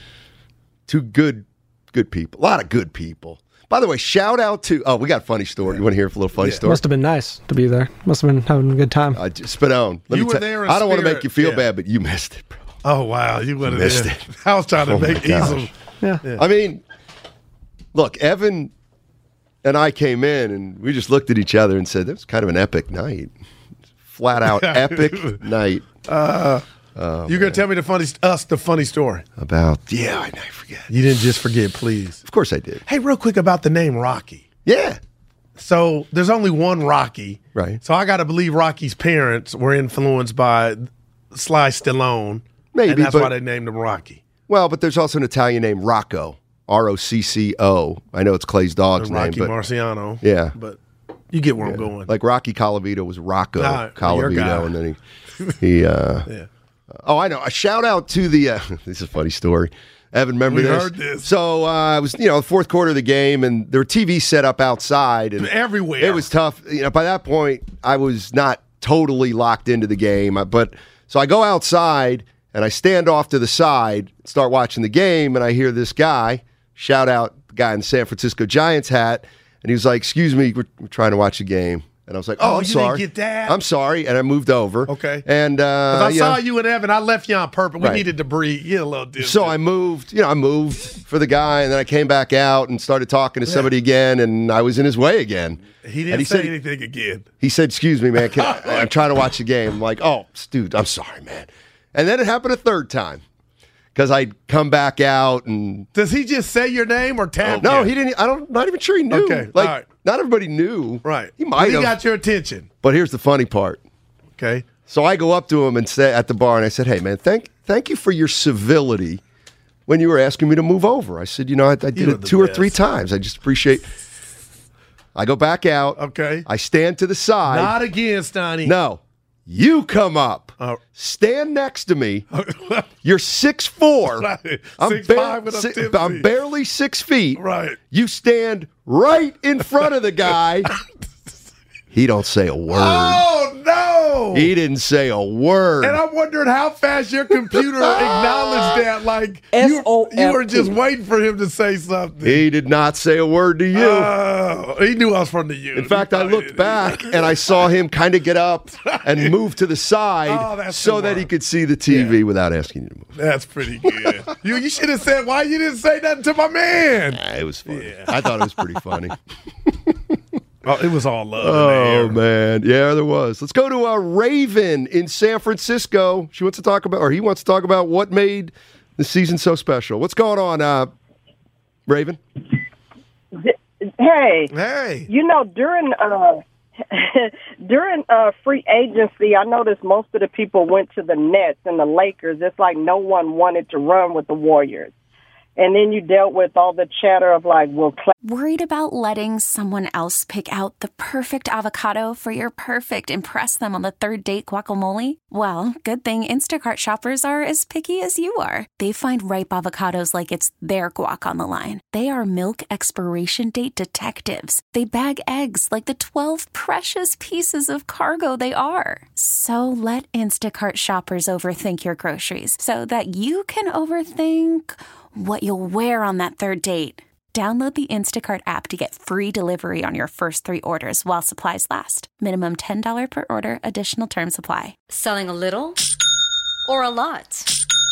Speaker 7: 2 good people. A lot of good people. By the way, shout out to... Oh, we got a funny story. You want to hear a little funny story?
Speaker 12: Must have been nice to be there. Must have been having a good time.
Speaker 7: Spadone.
Speaker 8: You were there in
Speaker 7: I don't want to
Speaker 8: spirit.
Speaker 7: make you feel bad, but you missed it, bro.
Speaker 8: Oh, wow. You would have
Speaker 7: missed it.
Speaker 8: I was trying to make easy.
Speaker 12: Yeah.
Speaker 7: I mean, look, Evan and I came in, and we just looked at each other and said, that was kind of an epic night. Flat out epic night.
Speaker 8: You're going to tell me the funny story.
Speaker 7: About, I forget.
Speaker 8: You didn't just forget, please.
Speaker 7: Of course I did.
Speaker 8: Hey, real quick about the name Rocky.
Speaker 7: Yeah.
Speaker 8: So there's only one Rocky.
Speaker 7: Right.
Speaker 8: So I got to believe Rocky's parents were influenced by Sly Stallone.
Speaker 7: Maybe,
Speaker 8: and that's
Speaker 7: but-
Speaker 8: why they named him Rocky.
Speaker 7: Well, but there's also an Italian named Rocco. Rocco. I know it's Clay's dog's name.
Speaker 8: Rocky
Speaker 7: But
Speaker 8: Marciano.
Speaker 7: Yeah.
Speaker 8: But you get where I'm going.
Speaker 7: Like Rocky Colavito was Rocco
Speaker 8: Your guy.
Speaker 7: Colavito, and then he Oh, I know. A shout out to the this is a funny story. Evan, remember
Speaker 8: We
Speaker 7: this?
Speaker 8: heard this.
Speaker 7: So it was, the 4th quarter of the game, and there were TVs set up outside. And
Speaker 8: everywhere.
Speaker 7: It was tough. By that point, I was not totally locked into the game. So I go outside, and I stand off to the side, start watching the game, and I hear this guy, shout out the guy in the San Francisco Giants hat, and he was like, excuse me, we're trying to watch the game. And I was like, I'm
Speaker 8: you
Speaker 7: sorry.
Speaker 8: didn't get that?
Speaker 7: I'm sorry. And I moved over.
Speaker 8: Okay.
Speaker 7: And
Speaker 8: I saw you and Evan. I left you on purpose. We
Speaker 7: Right.
Speaker 8: needed to breathe. Get a little distance.
Speaker 7: So I moved for the guy, and then I came back out and started talking to somebody again, and I was in his way again.
Speaker 8: He didn't
Speaker 7: And he
Speaker 8: say
Speaker 7: said-
Speaker 8: anything again.
Speaker 7: He said, excuse me, man, I'm trying to watch the game. I'm like, oh, dude, I'm sorry, man. And then it happened a 3rd time because I'd come back out and...
Speaker 8: Does he just say your name or tap
Speaker 7: No,
Speaker 8: you?
Speaker 7: he didn't. Not even sure he knew.
Speaker 8: Okay,
Speaker 7: Like,
Speaker 8: all right.
Speaker 7: not everybody knew.
Speaker 8: Right.
Speaker 7: He might have.
Speaker 8: He got your attention.
Speaker 7: But here's the funny part.
Speaker 8: Okay.
Speaker 7: So I go up to him and say at the bar, and I said, hey, man, thank you for your civility when you were asking me to move over. I said, I did
Speaker 8: You were
Speaker 7: it
Speaker 8: the
Speaker 7: 2 or
Speaker 8: best.
Speaker 7: 3 times. I just appreciate. I go back out.
Speaker 8: Okay.
Speaker 7: I stand to the side.
Speaker 8: Not again, Steiny.
Speaker 7: No. You come up. Stand next to me. You're 6'4".
Speaker 8: Right. 6'5" and
Speaker 7: I'm barely 6 feet.
Speaker 8: Right.
Speaker 7: You stand right in front of the guy. He don't say a word.
Speaker 8: Oh, no.
Speaker 7: He didn't say a word.
Speaker 8: And I'm wondering how fast your computer acknowledged that. Like, you were just waiting for him to say something.
Speaker 7: He did not say a word to you.
Speaker 8: He knew I was from the U.
Speaker 7: In fact, I looked back and I saw him kind of get up and move to the side so that he could see the TV without asking you to move.
Speaker 8: That's pretty good. you should have said, why you didn't say nothing to my man?
Speaker 7: It was funny. I thought it was pretty funny.
Speaker 8: Oh, it was all love.
Speaker 7: Oh, man. Yeah, there was. Let's go to Raven in San Francisco. He wants to talk about what made the season so special. What's going on, Raven?
Speaker 2: Hey. You know, during free agency, I noticed most of the people went to the Nets and the Lakers. It's like no one wanted to run with the Warriors. And then you dealt with all the chatter of like,
Speaker 3: Worried about letting someone else pick out the perfect avocado for your perfect impress them on the third date guacamole? Well, good thing Instacart shoppers are as picky as you are. They find ripe avocados like it's their guac on the line. They are milk expiration date detectives. They bag eggs like the 12 precious pieces of cargo they are. So let Instacart shoppers overthink your groceries so that you can overthink what you'll wear on that third date. Download the Instacart app to get free delivery on your first 3 orders while supplies last. Minimum $10 per order. Additional terms apply.
Speaker 23: Selling a little or a lot?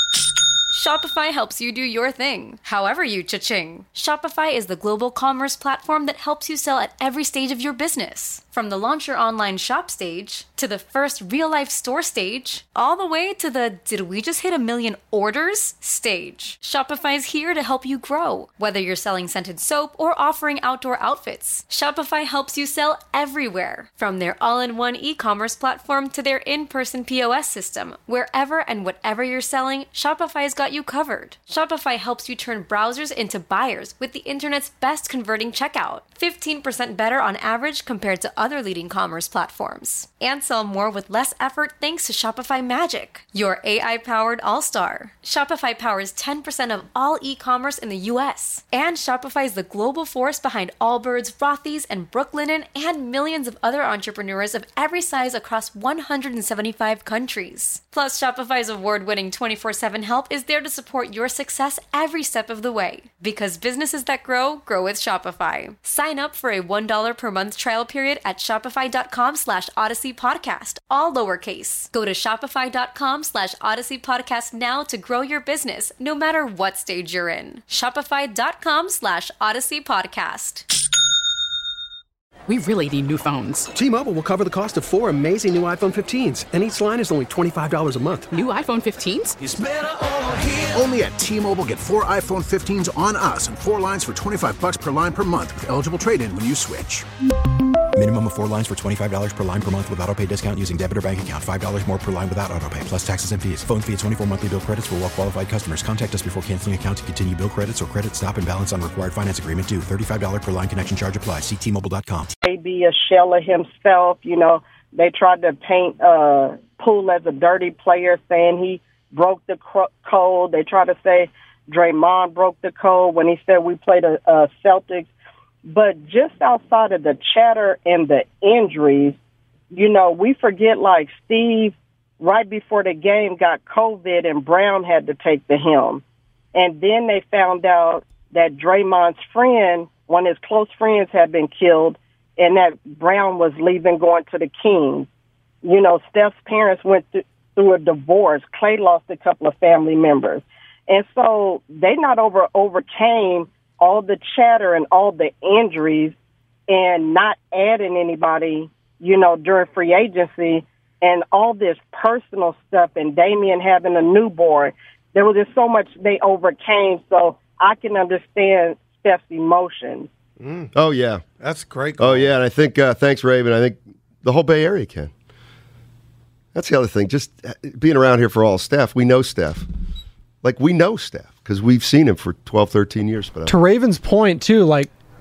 Speaker 23: Shopify helps you do your thing, however you cha-ching. Shopify is the global commerce platform that helps you sell at every stage of your business. From the launch your online shop stage, to the first real-life store stage, all the way to the did we just hit 1 million orders stage. Shopify's here to help you grow. Whether you're selling scented soap or offering outdoor outfits, Shopify helps you sell everywhere. From their all-in-one e-commerce platform to their in-person POS system, wherever and whatever you're selling, Shopify's got you covered. Shopify helps you turn browsers into buyers with the internet's best converting checkout. 15% better on average compared to other leading commerce platforms. And sell more with less effort thanks to Shopify Magic, your AI-powered all-star. Shopify powers 10% of all e-commerce in the U.S. And Shopify is the global force behind Allbirds, Rothy's, and Brooklinen, and millions of other entrepreneurs of every size across 175 countries. Plus, Shopify's award-winning 24/7 help is there to support your success every step of the way. Because businesses that grow with Shopify. Sign up for a $1 per month trial period at shopify.com/Odyssey Podcast, all lowercase. Go to shopify.com/Odyssey Podcast now to grow your business, no matter what stage you're in. Shopify.com/Odyssey Podcast.
Speaker 24: We really need new phones. T-Mobile will cover the cost of 4 amazing new iPhone 15s, and each line is only $25 a month. New iPhone 15s?
Speaker 5: It's better over here. Only at T-Mobile, get 4 iPhone 15s on us and 4 lines for $25 per line per month with eligible trade-in when you switch.
Speaker 6: Minimum of 4 lines for $25 per line per month with autopay discount using debit or bank account. $5 more per line without autopay, plus taxes and fees. Phone fee at 24 monthly bill credits for well-qualified customers. Contact us before canceling account to continue bill credits or credit stop and balance on required finance agreement due. $35 per line connection charge applies. See T-Mobile.com.
Speaker 2: Maybe a shell of himself. You know, they tried to paint Poole as a dirty player, saying he broke the code. They tried to say Draymond broke the code when he said we played a Celtics. But just outside of the chatter and the injuries, you know, we forget like Steve, right before the game, got COVID and Brown had to take the helm. And then they found out that Draymond's friend, one of his close friends, had been killed and that Brown was leaving, going to the Kings. You know, Steph's parents went through a divorce. Klay lost a couple of family members. And so they not overcame all the chatter and all the injuries and not adding anybody, you know, during free agency and all this personal stuff and Damian having a newborn. There was just so much they overcame, so I can understand Steph's emotions.
Speaker 7: Oh, yeah.
Speaker 8: That's great.
Speaker 7: Oh, yeah, and I think, thanks, Raven, I think the whole Bay Area can. That's the other thing. Just being around here for all Steph, we know Steph. Like, we know Steph because we've seen him for 12, 13 years. But
Speaker 12: to Raven's point, too, like,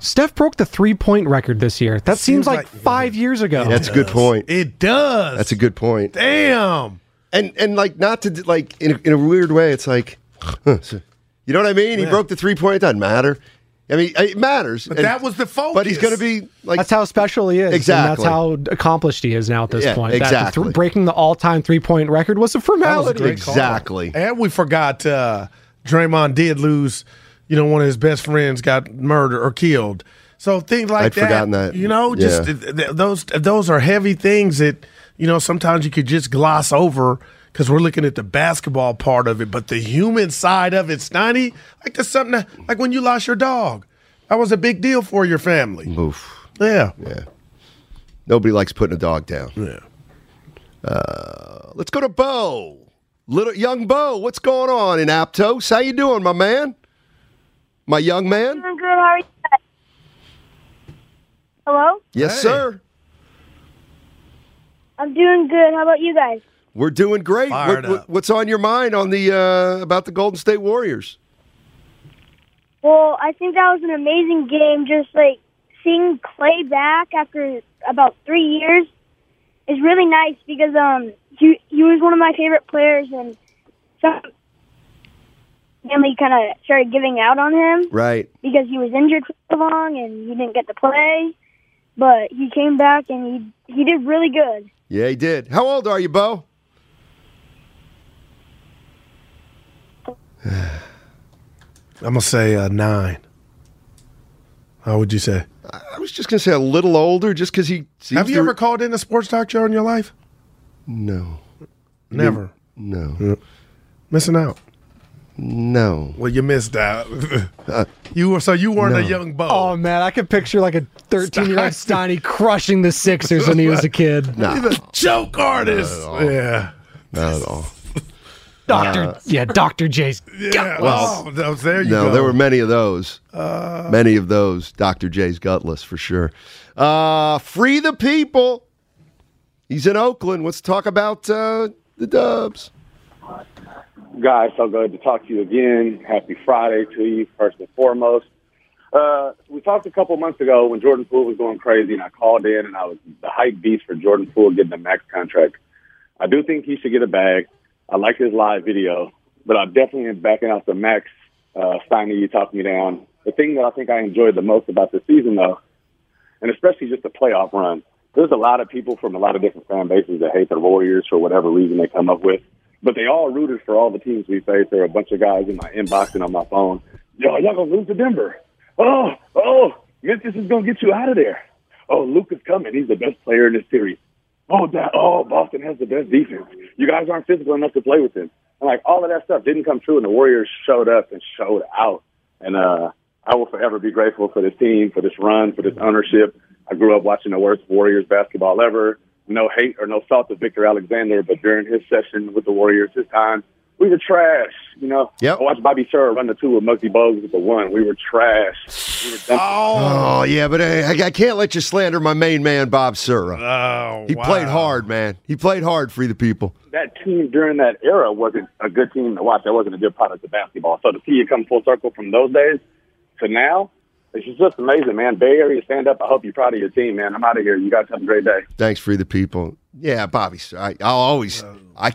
Speaker 12: Steph broke the 3-point record this year. That seems like 5 years ago.
Speaker 7: That's a good point.
Speaker 8: It does.
Speaker 7: That's a good point.
Speaker 8: Damn.
Speaker 7: And like, not to, like, in a weird way, it's like, you know what I mean? He broke the 3-point. It doesn't matter. I mean, it matters.
Speaker 8: But that was the focus.
Speaker 7: But he's going to be like...
Speaker 12: That's how special he is.
Speaker 7: Exactly.
Speaker 12: And that's how accomplished he is now at this point.
Speaker 7: Exactly.
Speaker 12: Breaking the all-time 3-point record was a formality.
Speaker 7: Exactly.
Speaker 8: And we forgot Draymond did lose, one of his best friends got murdered or killed. So things like
Speaker 7: I'd forgotten that.
Speaker 8: Those are heavy things that, sometimes you could just gloss over because we're looking at the basketball part of it, but the human side of it, Steiny, like there's something that, like when you lost your dog, that was a big deal for your family.
Speaker 7: Oof.
Speaker 8: Yeah.
Speaker 7: Yeah. Nobody likes putting a dog down.
Speaker 8: Yeah.
Speaker 7: Let's go to Bo. Young Bo, what's going on in Aptos? How you doing, my man? My young man?
Speaker 16: I'm doing good. How are you guys? Hello?
Speaker 7: Yes, sir.
Speaker 16: I'm doing good. How about you guys?
Speaker 7: We're doing great.
Speaker 8: Fired up.
Speaker 7: What's on your mind on the about the Golden State Warriors?
Speaker 16: Well, I think that was an amazing game. Just like seeing Clay back after about 3 years is really nice because he was one of my favorite players, and some family kind of started giving out on him,
Speaker 7: right?
Speaker 16: Because he was injured for so long and he didn't get to play. But he came back and he did really good.
Speaker 7: Yeah, he did. How old are you, Bo?
Speaker 8: I'm going to say 9. How would you say?
Speaker 7: I was just going to say a little older just because he seems
Speaker 8: Have you ever called in a sports talk show in your life?
Speaker 7: No.
Speaker 8: Never?
Speaker 7: No.
Speaker 8: Missing out?
Speaker 7: No.
Speaker 8: Well, you missed out. You weren't a young Bo.
Speaker 12: Oh, man, I could picture like a 13-year-old Steiny crushing the Sixers when he was a kid.
Speaker 7: Nah.
Speaker 8: He's a joke artist. Yeah.
Speaker 7: Not at all.
Speaker 12: Dr. J's.
Speaker 8: Yeah.
Speaker 7: Well,
Speaker 8: there you go.
Speaker 7: No, there were many of those. Many of those. Dr. J's gutless, for sure. Free the people. He's in Oakland. Let's talk about the Dubs.
Speaker 9: Guys, so good to talk to you again. Happy Friday to you, first and foremost. We talked a couple months ago when Jordan Poole was going crazy, and I called in, and I was the hype beast for Jordan Poole getting a max contract. I do think he should get a bag. I like his live video, but I definitely am backing out the max. Steiny, you talked me down. The thing that I think I enjoyed the most about this season, though, and especially just the playoff run, there's a lot of people from a lot of different fan bases that hate the Warriors for whatever reason they come up with. But they all rooted for all the teams we faced. There were a bunch of guys in my inbox and on my phone. Y'all going to lose to Denver. Oh, Memphis is going to get you out of there. Oh, Luka's coming. He's the best player in this series. Boston has the best defense. You guys aren't physical enough to play with him. And, all of that stuff didn't come true, and the Warriors showed up and showed out. And I will forever be grateful for this team, for this run, for this ownership. I grew up watching the worst Warriors basketball ever. No hate or no salt to Victor Alexander, but during his session with the Warriors this time, we were trash.
Speaker 7: Yep.
Speaker 9: I watched Bobby Sura run the 2 with Muggsy Bogues with the 1. We were trash. We were
Speaker 7: Oh, yeah, but I can't let you slander my main man, Bob Sura.
Speaker 8: Oh,
Speaker 7: He played hard, man. He played hard, Free the People.
Speaker 9: That team during that era wasn't a good team to watch. That wasn't a good product of basketball. So to see it come full circle from those days to now, it's just amazing, man. Bay Area, stand up. I hope you're proud of your team, man. I'm out of here. You guys have a great day.
Speaker 7: Thanks, Free the People. Yeah, Bobby Sura. I'll always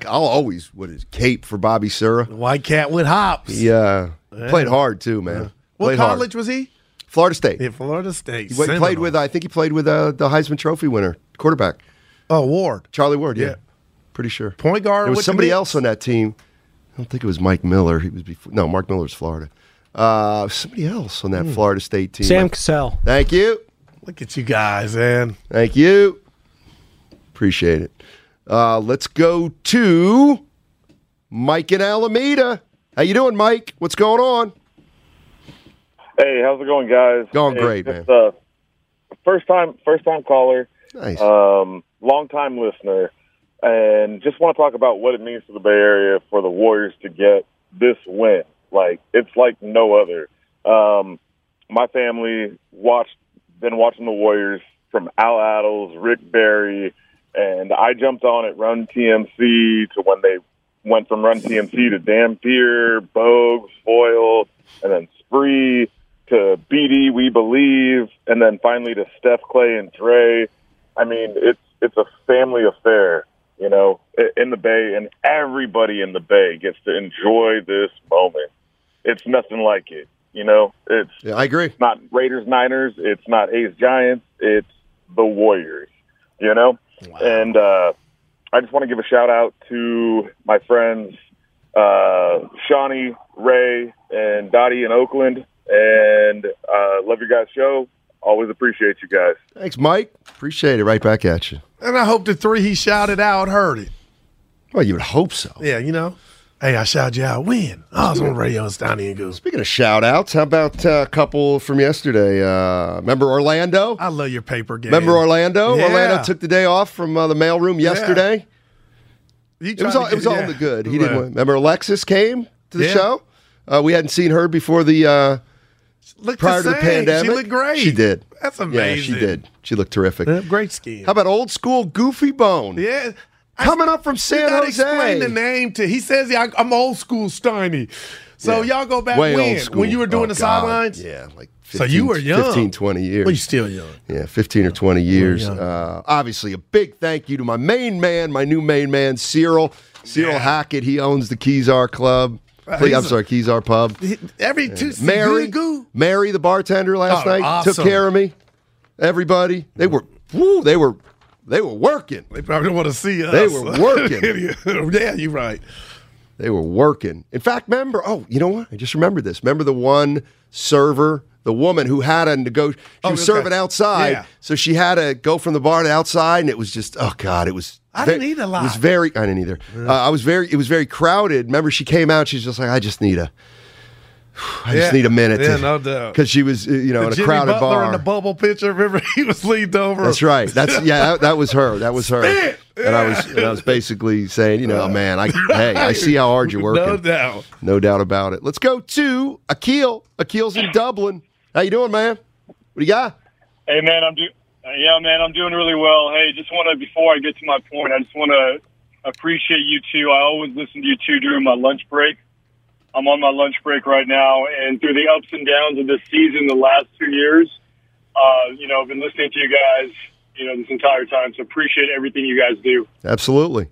Speaker 7: cape for Bobby Sura.
Speaker 8: White cat with hops.
Speaker 7: Yeah. Played hard, too, man.
Speaker 8: What
Speaker 7: Played
Speaker 8: college
Speaker 7: hard.
Speaker 8: was he?
Speaker 7: Florida State.
Speaker 8: Yeah, Florida State.
Speaker 7: He played with, I think he played with the Heisman Trophy winner, quarterback.
Speaker 8: Oh, Ward.
Speaker 7: Charlie Ward, yeah. Pretty sure.
Speaker 8: Point guard.
Speaker 7: There was somebody else on that team. I don't think it was Mike Miller. He was before. No, Mark Miller's Florida. Somebody else on that Florida State team.
Speaker 12: Sam Cassell.
Speaker 7: Thank you.
Speaker 8: Look at you guys, man.
Speaker 7: Thank you. Appreciate it. Let's go to Mike in Alameda. How you doing, Mike? What's going on?
Speaker 10: Hey, how's it going, guys?
Speaker 7: Going great, man.
Speaker 10: First time caller.
Speaker 7: Nice.
Speaker 10: Long time listener, and just want to talk about what it means to the Bay Area for the Warriors to get this win. It's like no other. My family been watching the Warriors from Al Attles, Rick Barry, and I jumped on at Run TMC to when they went from Run TMC to Dampier, Bogues, Foyle, and then Spree. to BD, we believe, and then finally to Steph, Clay, and Dre. I mean, it's a family affair, you know, in the Bay, and everybody in the Bay gets to enjoy this moment. It's nothing like it, you know.
Speaker 7: I agree.
Speaker 10: It's not Raiders-Niners. It's not A's-Giants. It's the Warriors, you know. Wow. And I just want to give a shout-out to my friends Shawnee, Ray, and Dottie in Oakland, and love your guys' show. Always appreciate you guys.
Speaker 7: Thanks, Mike. Appreciate it. Right back at you.
Speaker 8: And I hope the three he shouted out heard it.
Speaker 7: Well, you would hope so.
Speaker 8: Yeah, you know. Hey, I shouted you out. When? I was on the radio in Stoney and Goose.
Speaker 7: Speaking of shout-outs, how about a couple from yesterday? Remember Orlando?
Speaker 8: I love your paper game.
Speaker 7: Remember Orlando?
Speaker 8: Yeah.
Speaker 7: Orlando took the day off from the mailroom yesterday.
Speaker 8: Yeah.
Speaker 7: It was all in the good. He didn't. Remember Alexis came to the show? We hadn't seen her before the prior to the pandemic.
Speaker 8: She looked great.
Speaker 7: She did.
Speaker 8: That's amazing.
Speaker 7: Yeah, she did. She looked terrific.
Speaker 8: Great skin.
Speaker 7: How about old school Goofy Bone?
Speaker 8: Yeah.
Speaker 7: Coming up from San Jose.
Speaker 8: Explain the name to. He says, I'm old school Steiny. So y'all go back when you were doing the sidelines?
Speaker 7: Yeah, like 15,
Speaker 8: so you were young.
Speaker 7: 15, 20 years.
Speaker 8: Well, you're still young.
Speaker 7: Yeah, 15 or 20 years. Obviously, a big thank you to my main man, my new main man, Cyril. Cyril Hackett. He owns the Kezar Club. Kezar Pub.
Speaker 8: Every Tuesday.
Speaker 7: Mary, the bartender last night,
Speaker 8: awesome.
Speaker 7: took care of me. Everybody. They were working.
Speaker 8: They probably don't want to see us.
Speaker 7: They were working.
Speaker 8: Yeah, you're right.
Speaker 7: They were working. In fact, remember, you know what? I just remembered this. Remember the one server, the woman who had to negotiate. She was serving outside, so she had to go from the bar to outside, and it was just, oh, God, it was.
Speaker 8: I didn't eat a lot.
Speaker 7: It was I didn't either.
Speaker 8: Yeah.
Speaker 7: It was very crowded. Remember, she came out, she's just like, I just need a minute.
Speaker 8: Yeah, no doubt.
Speaker 7: Because she was, in a
Speaker 8: Jimmy
Speaker 7: crowded
Speaker 8: Butler
Speaker 7: bar.
Speaker 8: in the bubble picture, remember, he was leaned over.
Speaker 7: That's right. That was her. That was her. And I was basically saying, man, I see how hard you're working.
Speaker 8: No doubt.
Speaker 7: No doubt about it. Let's go to Akil. Akil's in Dublin. How you doing, man? What do you got?
Speaker 11: Hey, man, I'm doing really well. Hey, before I get to my point, I just want to appreciate you two. I always listen to you two during my lunch break. I'm on my lunch break right now, and through the ups and downs of this season, the last 2 years, I've been listening to you guys, this entire time. So appreciate everything you guys do.
Speaker 7: Absolutely.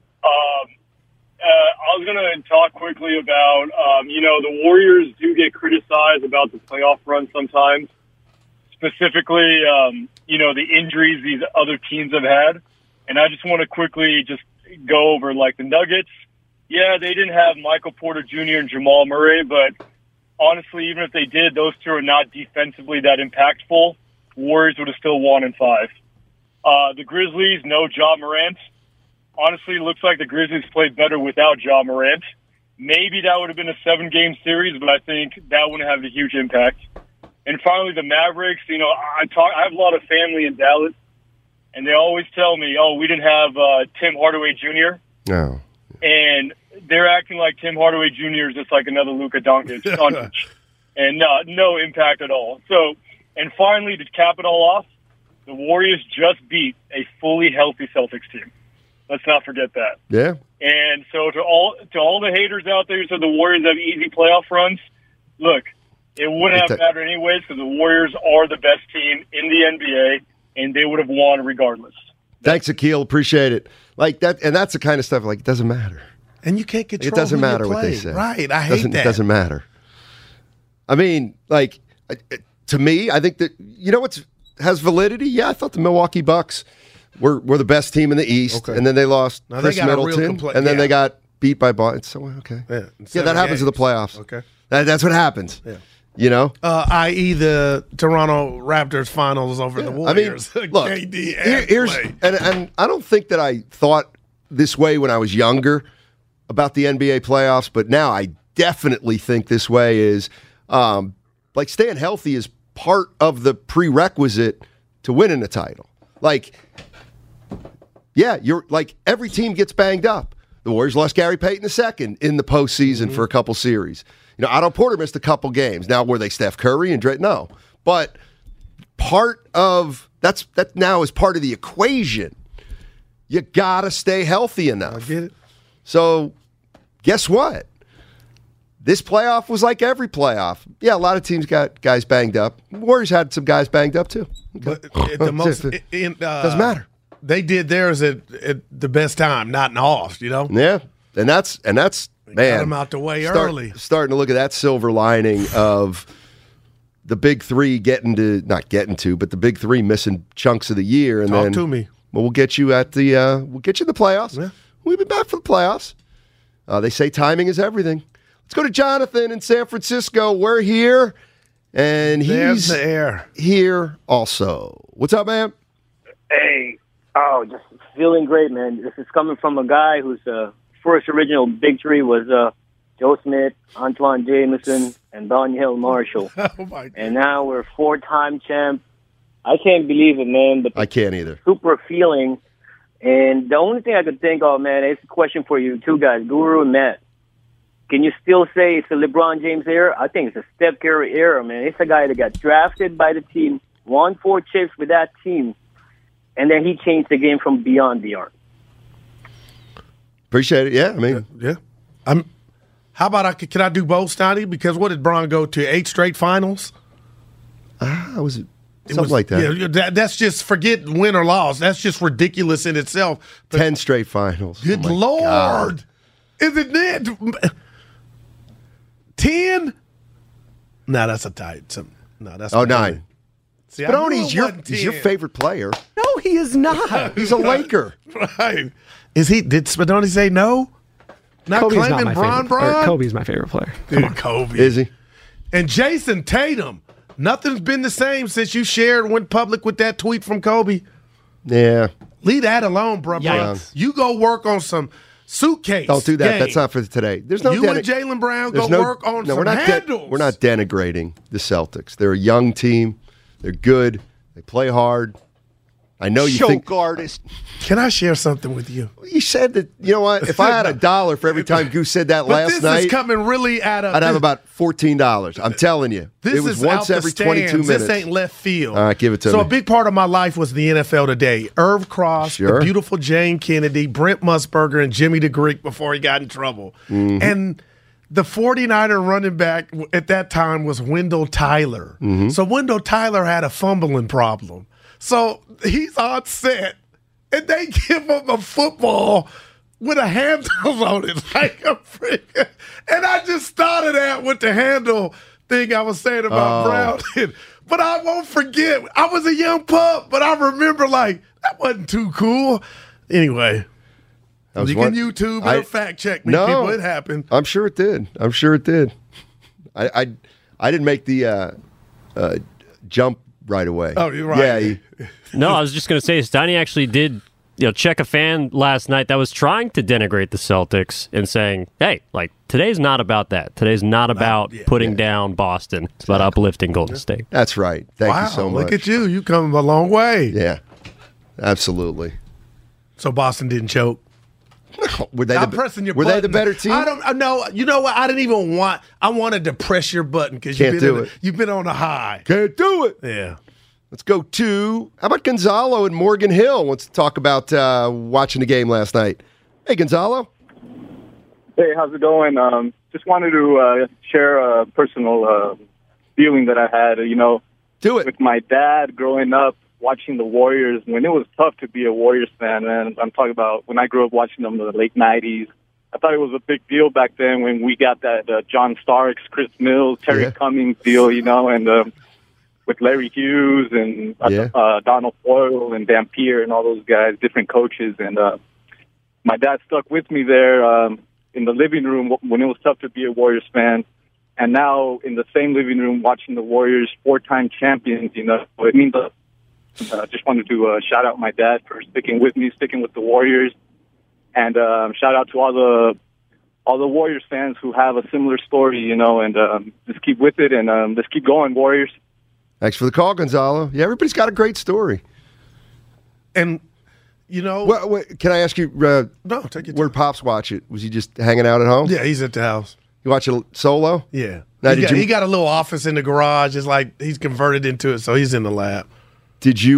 Speaker 11: I was going to talk quickly about, the Warriors do get criticized about the playoff run sometimes, specifically, the injuries these other teams have had. And I just want to quickly just go over, like, the Nuggets. Yeah, they didn't have Michael Porter Jr. and Jamal Murray, but honestly, even if they did, those two are not defensively that impactful. Warriors would have still won in 5. The Grizzlies, no Ja Morant. Honestly, it looks like the Grizzlies played better without Ja Morant. Maybe that would have been a 7-game series, but I think that wouldn't have a huge impact. And finally, the Mavericks. I have a lot of family in Dallas, and they always tell me, we didn't have Tim Hardaway Jr.
Speaker 7: No.
Speaker 11: And they're acting like Tim Hardaway Jr. is just like another Luka Doncic, and no impact at all. So, and finally, to cap it all off, the Warriors just beat a fully healthy Celtics team. Let's not forget that.
Speaker 7: Yeah.
Speaker 11: And so to all the haters out there who said the Warriors have easy playoff runs, look, it wouldn't have mattered anyways because the Warriors are the best team in the NBA, and they would have won regardless.
Speaker 7: Thanks, Akil. Appreciate it. Like that, and that's the kind of stuff. Like, it doesn't matter.
Speaker 8: And you can't control.
Speaker 7: It doesn't
Speaker 8: who
Speaker 7: matter
Speaker 8: you
Speaker 7: what
Speaker 8: play.
Speaker 7: they say.
Speaker 8: Right? I hate that.
Speaker 7: It doesn't matter. I mean, like, to me, I think that what has validity. Yeah, I thought the Milwaukee Bucks were the best team in the East, and then they lost Chris Middleton, and then they got beat by Boston. So okay, yeah, that happens in the playoffs.
Speaker 8: Okay,
Speaker 7: that's what happens.
Speaker 8: Yeah. I.e. the Toronto Raptors finals over the Warriors.
Speaker 7: I mean, look, here's and I don't think that I thought this way when I was younger about the NBA playoffs, but now I definitely think this way is like staying healthy is part of the prerequisite to winning a title. Like, yeah, you're like every team gets banged up. The Warriors lost Gary Payton II in the postseason for a couple series. Otto Porter missed a couple games. Now, were they Steph Curry and Dre? No. But part of that now is part of the equation. You got to stay healthy enough.
Speaker 8: I get it.
Speaker 7: So, guess what? This playoff was like every playoff. Yeah, a lot of teams got guys banged up. Warriors had some guys banged up too.
Speaker 8: But the most
Speaker 7: doesn't matter.
Speaker 8: They did theirs at the best time, not in off.
Speaker 7: Yeah, and that's man.
Speaker 8: Got them out the way early.
Speaker 7: Starting to look at that silver lining of the big three but the big three missing chunks of the year, and
Speaker 8: Talk to me.
Speaker 7: Well, we'll get you in the playoffs.
Speaker 8: Yeah.
Speaker 7: We'll be back for the playoffs. They say timing is everything. Let's go to Jonathan in San Francisco. We're here, and he's
Speaker 8: the air.
Speaker 7: Here also. What's up, man?
Speaker 13: Hey, just feeling great, man. This is coming from a guy whose first original victory was Joe Smith, Antoine Jameson, and Donyell Marshall.
Speaker 8: Oh my God.
Speaker 13: And now we're 4-time champ. I can't believe it, man. But
Speaker 7: I can't either.
Speaker 13: Super feeling. And the only thing I could think of, man, is a question for you two guys, Guru and Matt. Can you still say it's the LeBron James era? I think it's a Steph Curry era, man. It's a guy that got drafted by the team, won 4 chips with that team, and then he changed the game from beyond the arc.
Speaker 7: Appreciate it. Yeah, I mean,
Speaker 8: yeah. How about can I do both, Stoney? Because what did Bron go to? 8 straight finals?
Speaker 7: Was it something like that?
Speaker 8: Yeah, that's just forget win or loss. That's just ridiculous in itself. But
Speaker 7: 10 straight finals.
Speaker 8: Good Lord. God. Isn't it? 10? No, that's a tight. No, that's
Speaker 7: 9.
Speaker 8: See,
Speaker 7: Spadoni's your favorite player.
Speaker 12: No, he is not.
Speaker 7: He's a Laker.
Speaker 8: Right. Did Spadoni say no? Not
Speaker 12: Kobe's
Speaker 8: claiming Bron?
Speaker 12: Kobe's my favorite player.
Speaker 8: Dude, Kobe.
Speaker 7: Is he?
Speaker 8: And Jason Tatum. Nothing's been the same since you went public with that tweet from Kobe.
Speaker 7: Yeah.
Speaker 8: Leave that alone, bro. You go work on some suitcase.
Speaker 7: Don't do that.
Speaker 8: game.
Speaker 7: That's not for today. There's no.
Speaker 8: You and Jaylen Brown go work on some handles.
Speaker 7: We're not denigrating the Celtics. They're a young team. They're good. They play hard. I know you think
Speaker 14: artist.
Speaker 8: Can I share something with you?
Speaker 7: You said that. You know what? If I had $1 for every time Goose said that last night,
Speaker 8: this is coming really out of.
Speaker 7: I'd have about $14. I'm telling you.
Speaker 8: This
Speaker 7: it was
Speaker 8: is
Speaker 7: once
Speaker 8: out
Speaker 7: every
Speaker 8: the stands.
Speaker 7: 22 minutes.
Speaker 8: This ain't left field.
Speaker 7: All right, give it to me.
Speaker 8: So a big part of my life was the NFL Today. Irv Cross, the beautiful Jane Kennedy, Brent Musburger, and Jimmy the Greek before he got in trouble.
Speaker 7: Mm-hmm.
Speaker 8: And the 49er running back at that time was Wendell Tyler.
Speaker 7: Mm-hmm.
Speaker 8: So Wendell Tyler had a fumbling problem. So he's on set, and they give him a football with a handle on it, like a freaking. And I just thought of that with the handle thing I was saying about Brown. But I won't forget. I was a young pup, but I remember that wasn't too cool. Anyway, you can YouTube or fact check me, people. It happened.
Speaker 7: I'm sure it did. I didn't make the jump right away.
Speaker 8: Oh, you're right.
Speaker 7: Yeah.
Speaker 19: No, I was just going to say, Stoney actually did check a fan last night that was trying to denigrate the Celtics and saying, hey, today's not about that. Today's not about putting down Boston. It's about uplifting Golden State.
Speaker 7: That's right. Thank you so much.
Speaker 8: Look at you. You come a long way.
Speaker 7: Yeah, absolutely.
Speaker 8: So Boston didn't choke.
Speaker 7: Were they
Speaker 8: pressing your
Speaker 7: were
Speaker 8: button.
Speaker 7: they the better team?
Speaker 8: I don't know. You know what? I didn't even want. I wanted to press your button because you've been on a high.
Speaker 7: Can't do it.
Speaker 8: Yeah.
Speaker 7: Let's go to, how about Gonzalo and Morgan Hill wants to talk about watching the game last night. Hey, Gonzalo.
Speaker 15: Hey, how's it going? Just wanted to share a personal feeling that I had,
Speaker 7: Do it.
Speaker 15: With my dad growing up watching the Warriors when it was tough to be a Warriors fan. And I'm talking about when I grew up watching them in the late 90s. I thought it was a big deal back then when we got that John Starks, Chris Mills, Terry Cummings deal, and with Larry Hughes and Donald Boyle and Dampier and all those guys, different coaches. And my dad stuck with me there in the living room when it was tough to be a Warriors fan. And now in the same living room watching the Warriors 4-time champions, it means just wanted to shout out my dad for sticking with me, sticking with the Warriors. And shout out to all the Warriors fans who have a similar story, and just keep with it and let's keep going, Warriors.
Speaker 7: Thanks for the call, Gonzalo. Yeah, everybody's got a great story.
Speaker 8: And,
Speaker 7: wait, can I ask you,
Speaker 8: no, take it.
Speaker 7: Where'd Pops watch it? Was he just hanging out at home?
Speaker 8: Yeah, he's at the house.
Speaker 7: You watch it solo?
Speaker 8: Yeah.
Speaker 7: Now,
Speaker 8: he got a little office in the garage. It's like he's converted into it, so he's in the lab.
Speaker 7: Did you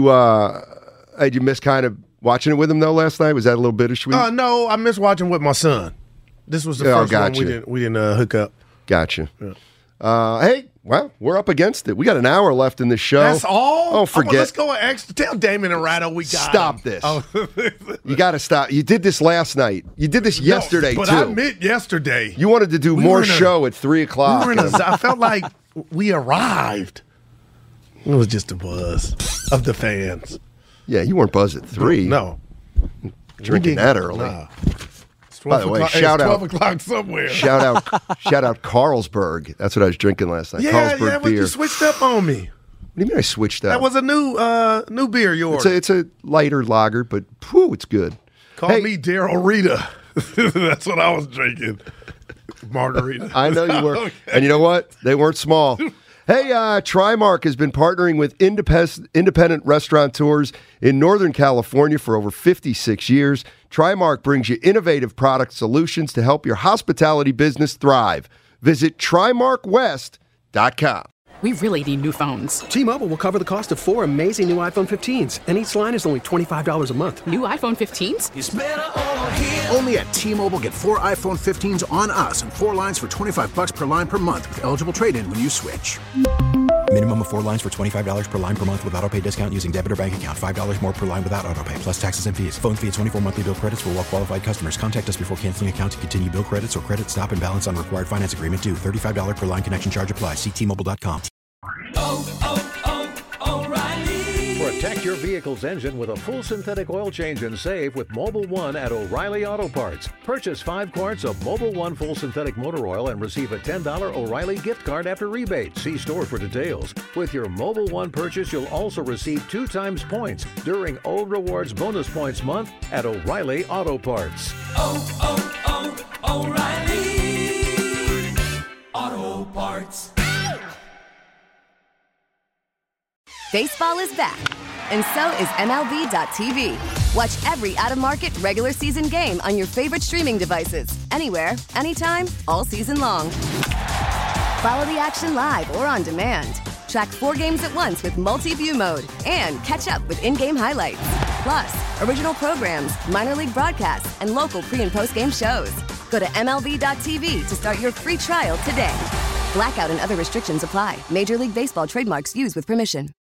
Speaker 7: miss kind of watching it with him, though, last night? Was that a little bittersweet?
Speaker 8: No, I miss watching with my son. This was the first one we didn't hook up.
Speaker 7: Gotcha. Hey, well, we're up against it. We got an hour left in this show.
Speaker 8: That's all?
Speaker 7: Oh, forget.
Speaker 8: Let's go extra. Tell Damon and Ratto we got
Speaker 7: Stop
Speaker 8: him.
Speaker 7: this. You got to stop. You did this last night. You did this yesterday,
Speaker 8: but
Speaker 7: too.
Speaker 8: I meant yesterday.
Speaker 7: You wanted to do more show at 3 o'clock.
Speaker 8: I felt like we arrived. It was just a buzz of the fans.
Speaker 7: Yeah, you weren't buzzed at 3.
Speaker 8: No.
Speaker 7: Drinking that early.
Speaker 8: Nah.
Speaker 7: By the way, shout out
Speaker 8: 12 o'clock somewhere.
Speaker 7: Shout out Carlsberg. That's what I was drinking last night. Carlsberg beer.
Speaker 8: You switched up on me.
Speaker 7: What do you mean I switched up?
Speaker 8: That was a new beer you ordered.
Speaker 7: It's a lighter lager, but whew, it's good.
Speaker 8: Call me Daryl Rita. That's what I was drinking. Margarita.
Speaker 7: I know you were.
Speaker 8: Okay.
Speaker 7: And you know what? They weren't small. Hey, Trimark has been partnering with independent restaurateurs in Northern California for over 56 years. Trimark brings you innovative product solutions to help your hospitality business thrive. Visit TrimarkWest.com.
Speaker 24: We really need new phones. T-Mobile will cover the cost of 4 amazing new iPhone 15s, and each line is only $25 a month. New iPhone 15s?
Speaker 5: It's better over here. Only at T-Mobile, get 4 iPhone 15s on us and 4 lines for $25 per line per month with eligible trade-in when you switch.
Speaker 6: Minimum of 4 lines for $25 per line per month with autopay discount using debit or bank account. $5 more per line without autopay, plus taxes and fees. Phone fee at 24 monthly bill credits for well-qualified customers. Contact us before canceling account to continue bill credits or credit stop and balance on required finance agreement due. $35 per line connection charge applies. See T-Mobile.com.
Speaker 14: Protect your vehicle's engine with a full synthetic oil change and save with Mobil 1 at O'Reilly Auto Parts. Purchase 5 quarts of Mobil 1 full synthetic motor oil and receive a $10 O'Reilly gift card after rebate. See store for details. With your Mobil 1 purchase, you'll also receive 2 times points during O Rewards Bonus Points Month at O'Reilly Auto Parts.
Speaker 17: O'Reilly Auto Parts.
Speaker 18: Baseball is back, and so is MLB.tv. Watch every out-of-market regular season game on your favorite streaming devices, anywhere, anytime, all season long. Follow the action live or on demand. Track 4 games at once with multi-view mode and catch up with in-game highlights. Plus, original programs, minor league broadcasts, and local pre- and post-game shows. Go to MLB.tv to start your free trial today. Blackout and other restrictions apply. Major League Baseball trademarks used with permission.